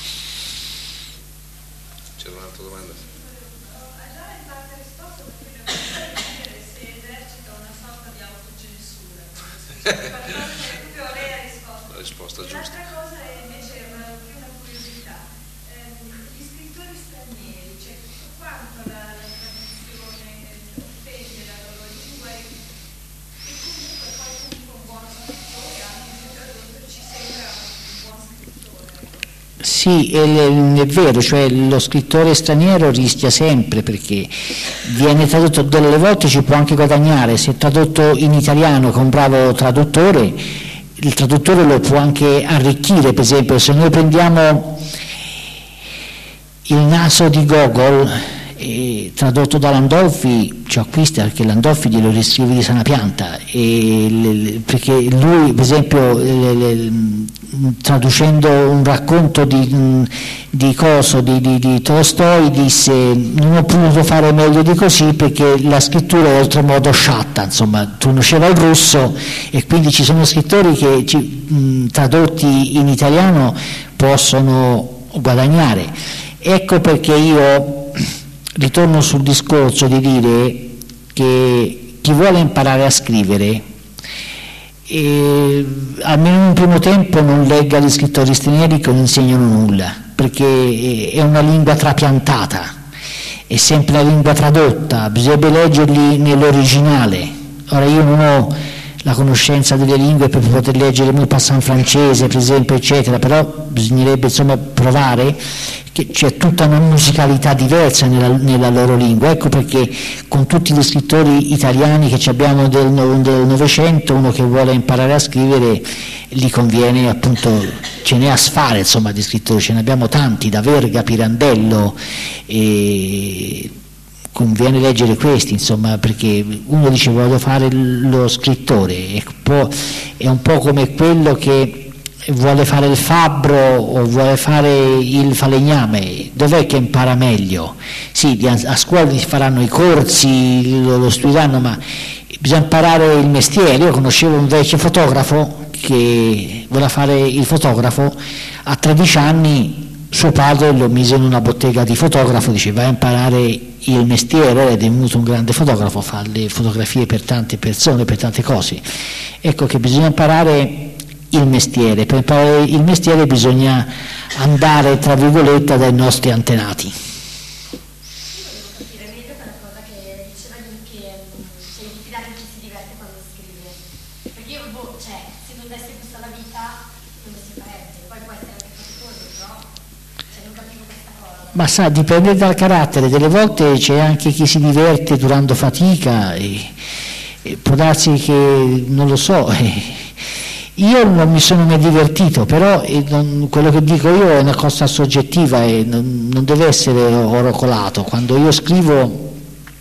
Speaker 1: C'era un'altra domanda?
Speaker 3: Ha già in parte risposto, perché voglio capire se esercita una sorta di autocensura. Proprio lei ha risposto.
Speaker 1: La risposta giusta.
Speaker 3: L'altra cosa è invece più una curiosità. Gli scrittori stranieri, cioè quanto la tradizione offende la loro lingua, e comunque poi un buon scrittore, anche se tradotto, ci sembra un buon scrittore.
Speaker 8: Sì, è vero, cioè lo scrittore straniero rischia sempre, perché viene tradotto, delle volte ci può anche guadagnare, se è tradotto in italiano con un bravo traduttore, il traduttore lo può anche arricchire. Per esempio, se noi prendiamo Il naso di Gogol, tradotto da Landolfi, ci acquista, perché Landolfi glielo riscrive di sana pianta, perché lui, per esempio, traducendo un racconto di Tolstoi, disse: non ho potuto fare meglio di così, perché la scrittura è oltremodo sciatta, insomma, conosceva il russo, e quindi ci sono scrittori che tradotti in italiano possono guadagnare. Ecco perché io ritorno sul discorso di dire che chi vuole imparare a scrivere, almeno in un primo tempo non legga gli scrittori stranieri che non insegnano nulla, perché è una lingua trapiantata, è sempre la lingua tradotta, bisognerebbe leggerli nell'originale. Ora io non ho la conoscenza delle lingue per poter leggere Maupassant francese, per esempio, eccetera, però bisognerebbe insomma provare che c'è tutta una musicalità diversa nella loro lingua. Ecco perché con tutti gli scrittori italiani che abbiamo del Novecento, uno che vuole imparare a scrivere, gli conviene, appunto, ce n'è a sfare insomma di scrittori, ce ne abbiamo tanti, da Verga, Pirandello, e conviene leggere questi, insomma, perché uno dice voglio fare lo scrittore, è un po' come quello che vuole fare il fabbro o vuole fare il falegname. Dov'è che impara meglio? Sì, a scuola si faranno i corsi, lo studieranno, ma bisogna imparare il mestiere. Io conoscevo un vecchio fotografo che voleva fare il fotografo, a 13 anni suo padre lo mise in una bottega di fotografo, dice vai a imparare il mestiere, è divenuto un grande fotografo, fa le fotografie per tante persone, per tante cose. Ecco che bisogna imparare il mestiere, per imparare il mestiere bisogna andare, tra virgolette, dai nostri antenati.
Speaker 4: Io volevo capire meglio quella cosa che diceva lì, che c'è diffidare chi si diverte quando scrive, perché io, se non desse questa la vita come si farebbe, poi può essere anche faticoso, però non capivo questa cosa.
Speaker 8: Ma sa, dipende dal carattere, delle volte c'è anche chi si diverte durando fatica e può darsi che, non lo so, io non mi sono mai divertito, però quello che dico io è una cosa soggettiva e non deve essere oracolato. Quando io scrivo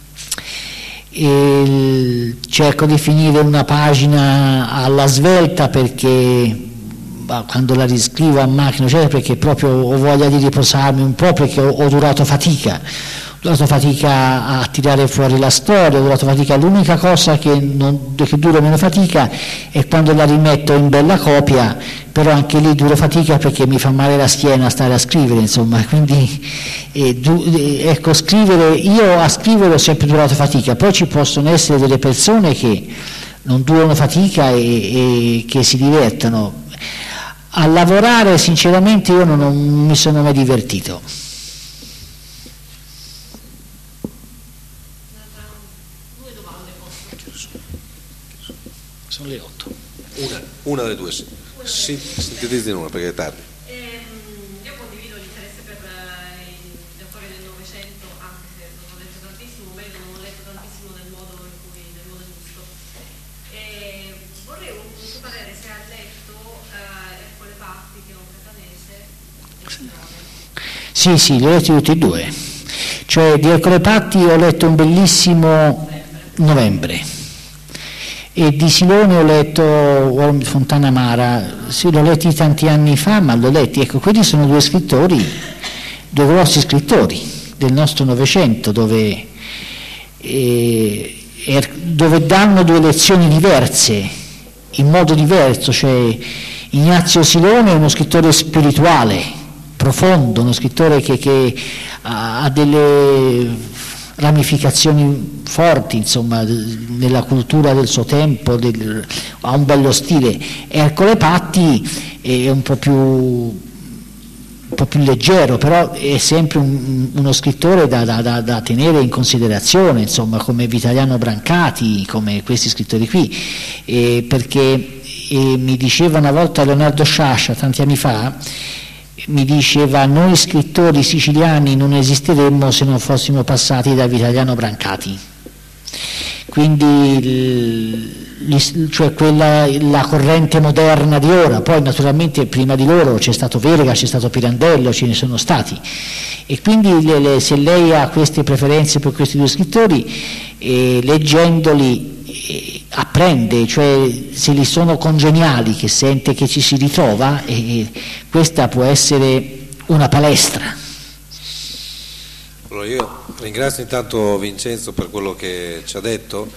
Speaker 8: cerco di finire una pagina alla svelta, perché quando la riscrivo a macchina, cioè perché proprio ho voglia di riposarmi un po', perché ho durato fatica a tirare fuori la storia, ho durato fatica. L'unica cosa che dura meno fatica è quando la rimetto in bella copia, però anche lì duro fatica perché mi fa male la schiena stare a scrivere, insomma, quindi ecco, io a scrivere ho sempre durato fatica. Poi ci possono essere delle persone che non durano fatica e che si divertono. A lavorare sinceramente io non mi sono mai divertito.
Speaker 2: Sono le 8.
Speaker 1: Una delle due, sintetizzi in una perché è tardi.
Speaker 3: Io condivido l'interesse per gli autori del Novecento, anche se non ho letto tantissimo, meglio non ho letto tantissimo nel modo giusto. Vorrei un suo parere se ha letto Ercole Patti, che è un catanese.
Speaker 8: Sì, li ho letti tutti e due. Cioè di Ercole Patti ho letto un bellissimo Novembre. E di Silone ho letto Fontana Mara, sì, l'ho letti tanti anni fa, ma l'ho letti. Ecco, quelli sono due grossi scrittori del nostro Novecento, dove danno due lezioni diverse, in modo diverso. Cioè Ignazio Silone è uno scrittore spirituale, profondo, uno scrittore che ha delle ramificazioni forti, insomma, nella cultura del suo tempo, ha un bello stile. Ercole Patti è un po' più leggero, però è sempre uno scrittore da tenere in considerazione, insomma, come Vitaliano Brancati, come questi scrittori qui, perché mi diceva una volta Leonardo Sciascia, tanti anni fa, mi diceva: noi scrittori siciliani non esisteremmo se non fossimo passati da Vitaliano Brancati. Quindi cioè la corrente moderna di ora. Poi naturalmente prima di loro c'è stato Verga, c'è stato Pirandello, ce ne sono stati, e quindi se lei ha queste preferenze per questi due scrittori, leggendoli apprende, cioè se li sono congeniali, che sente che ci si ritrova, e questa può essere una palestra.
Speaker 1: Allora io ringrazio intanto Vincenzo per quello che ci ha detto.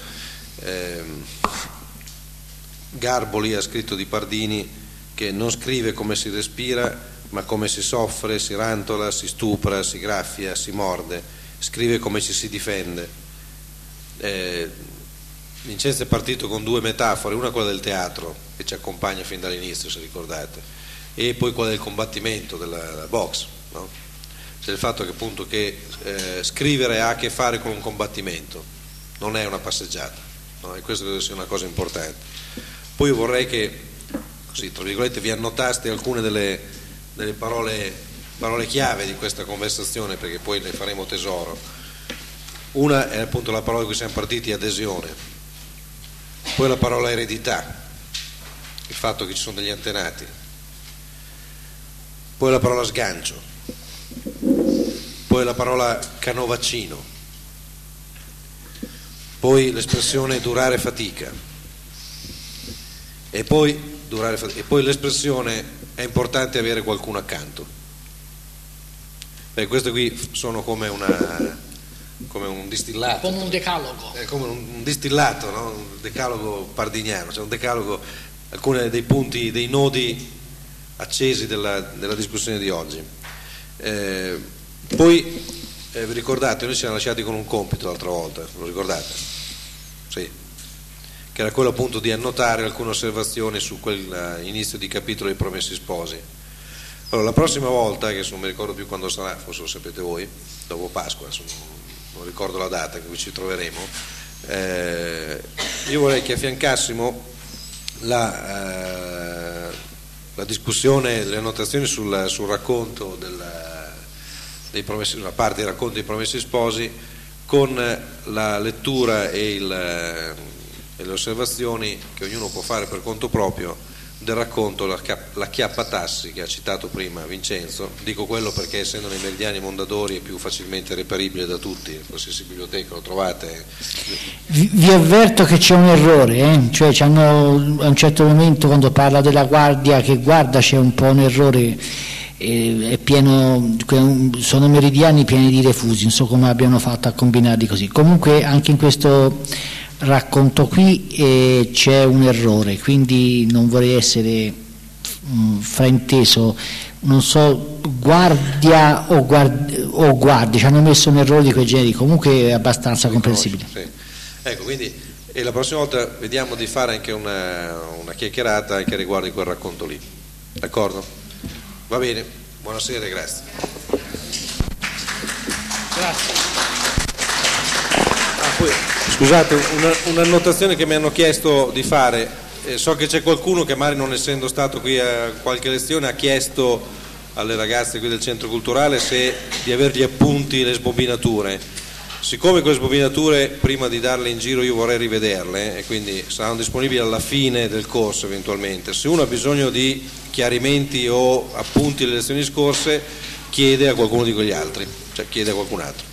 Speaker 1: Garboli ha scritto di Pardini che non scrive come si respira, ma come si soffre, si rantola, si stupra, si graffia, si morde, scrive come ci si difende. Vincenzo è partito con due metafore, una quella del teatro che ci accompagna fin dall'inizio, se ricordate, e poi quella del combattimento, della box, no? C'è il fatto che appunto che scrivere ha a che fare con un combattimento, non è una passeggiata. no? E questo deve essere una cosa importante. Poi io vorrei che, così, tra virgolette, vi annotaste alcune delle parole chiave di questa conversazione, perché poi ne faremo tesoro. Una è appunto la parola da cui siamo partiti, adesione, poi la parola eredità, il fatto che ci sono degli antenati, poi la parola sgancio, poi la parola canovacino, poi l'espressione durare fatica, e poi l'espressione è importante avere qualcuno accanto. Beh, queste qui sono come un distillato,
Speaker 2: come un decalogo,
Speaker 1: è come un distillato, no? Un decalogo pardiniano, cioè un decalogo, alcuni dei punti, dei nodi accesi della discussione di oggi. Poi vi ricordate, noi ci siamo lasciati con un compito l'altra volta, lo ricordate? Sì, che era quello appunto di annotare alcune osservazioni su quell'inizio di capitolo dei Promessi Sposi. Allora, la prossima volta, che non mi ricordo più quando sarà, forse lo sapete voi, dopo Pasqua, non ricordo la data in cui ci troveremo, io vorrei che affiancassimo la discussione, le annotazioni sul racconto dei promessi, una parte del racconto dei Promessi Sposi, con la lettura e le osservazioni che ognuno può fare per conto proprio del racconto La Chiappatassi, che ha citato prima Vincenzo. Dico quello perché, essendo nei Meridiani Mondadori, è più facilmente reperibile da tutti, in qualsiasi biblioteca lo trovate.
Speaker 8: Vi avverto che c'è un errore, cioè a un certo momento, quando parla della guardia che guarda, c'è un po' un errore, è pieno, sono meridiani pieni di refusi, non so come abbiano fatto a combinarli così. Comunque anche in questo racconto qui c'è un errore, quindi non vorrei essere frainteso, non so, guardia o guardi, ci hanno messo un errore di quei generi, comunque è abbastanza comprensibile.
Speaker 1: Sì. Ecco, quindi, e la prossima volta vediamo di fare anche una chiacchierata anche riguardo di quel racconto lì, d'accordo? Va bene, buonasera e grazie.
Speaker 2: Grazie.
Speaker 1: Poi, scusate, un'annotazione che mi hanno chiesto di fare, so che c'è qualcuno che magari, non essendo stato qui a qualche lezione, ha chiesto alle ragazze qui del centro culturale di avere gli appunti, le sbobinature. Siccome quelle sbobinature, prima di darle in giro, io vorrei rivederle, e quindi saranno disponibili alla fine del corso eventualmente. Se uno ha bisogno di chiarimenti o appunti delle lezioni scorse, chiede a qualcuno di quegli altri, cioè chiede a qualcun altro.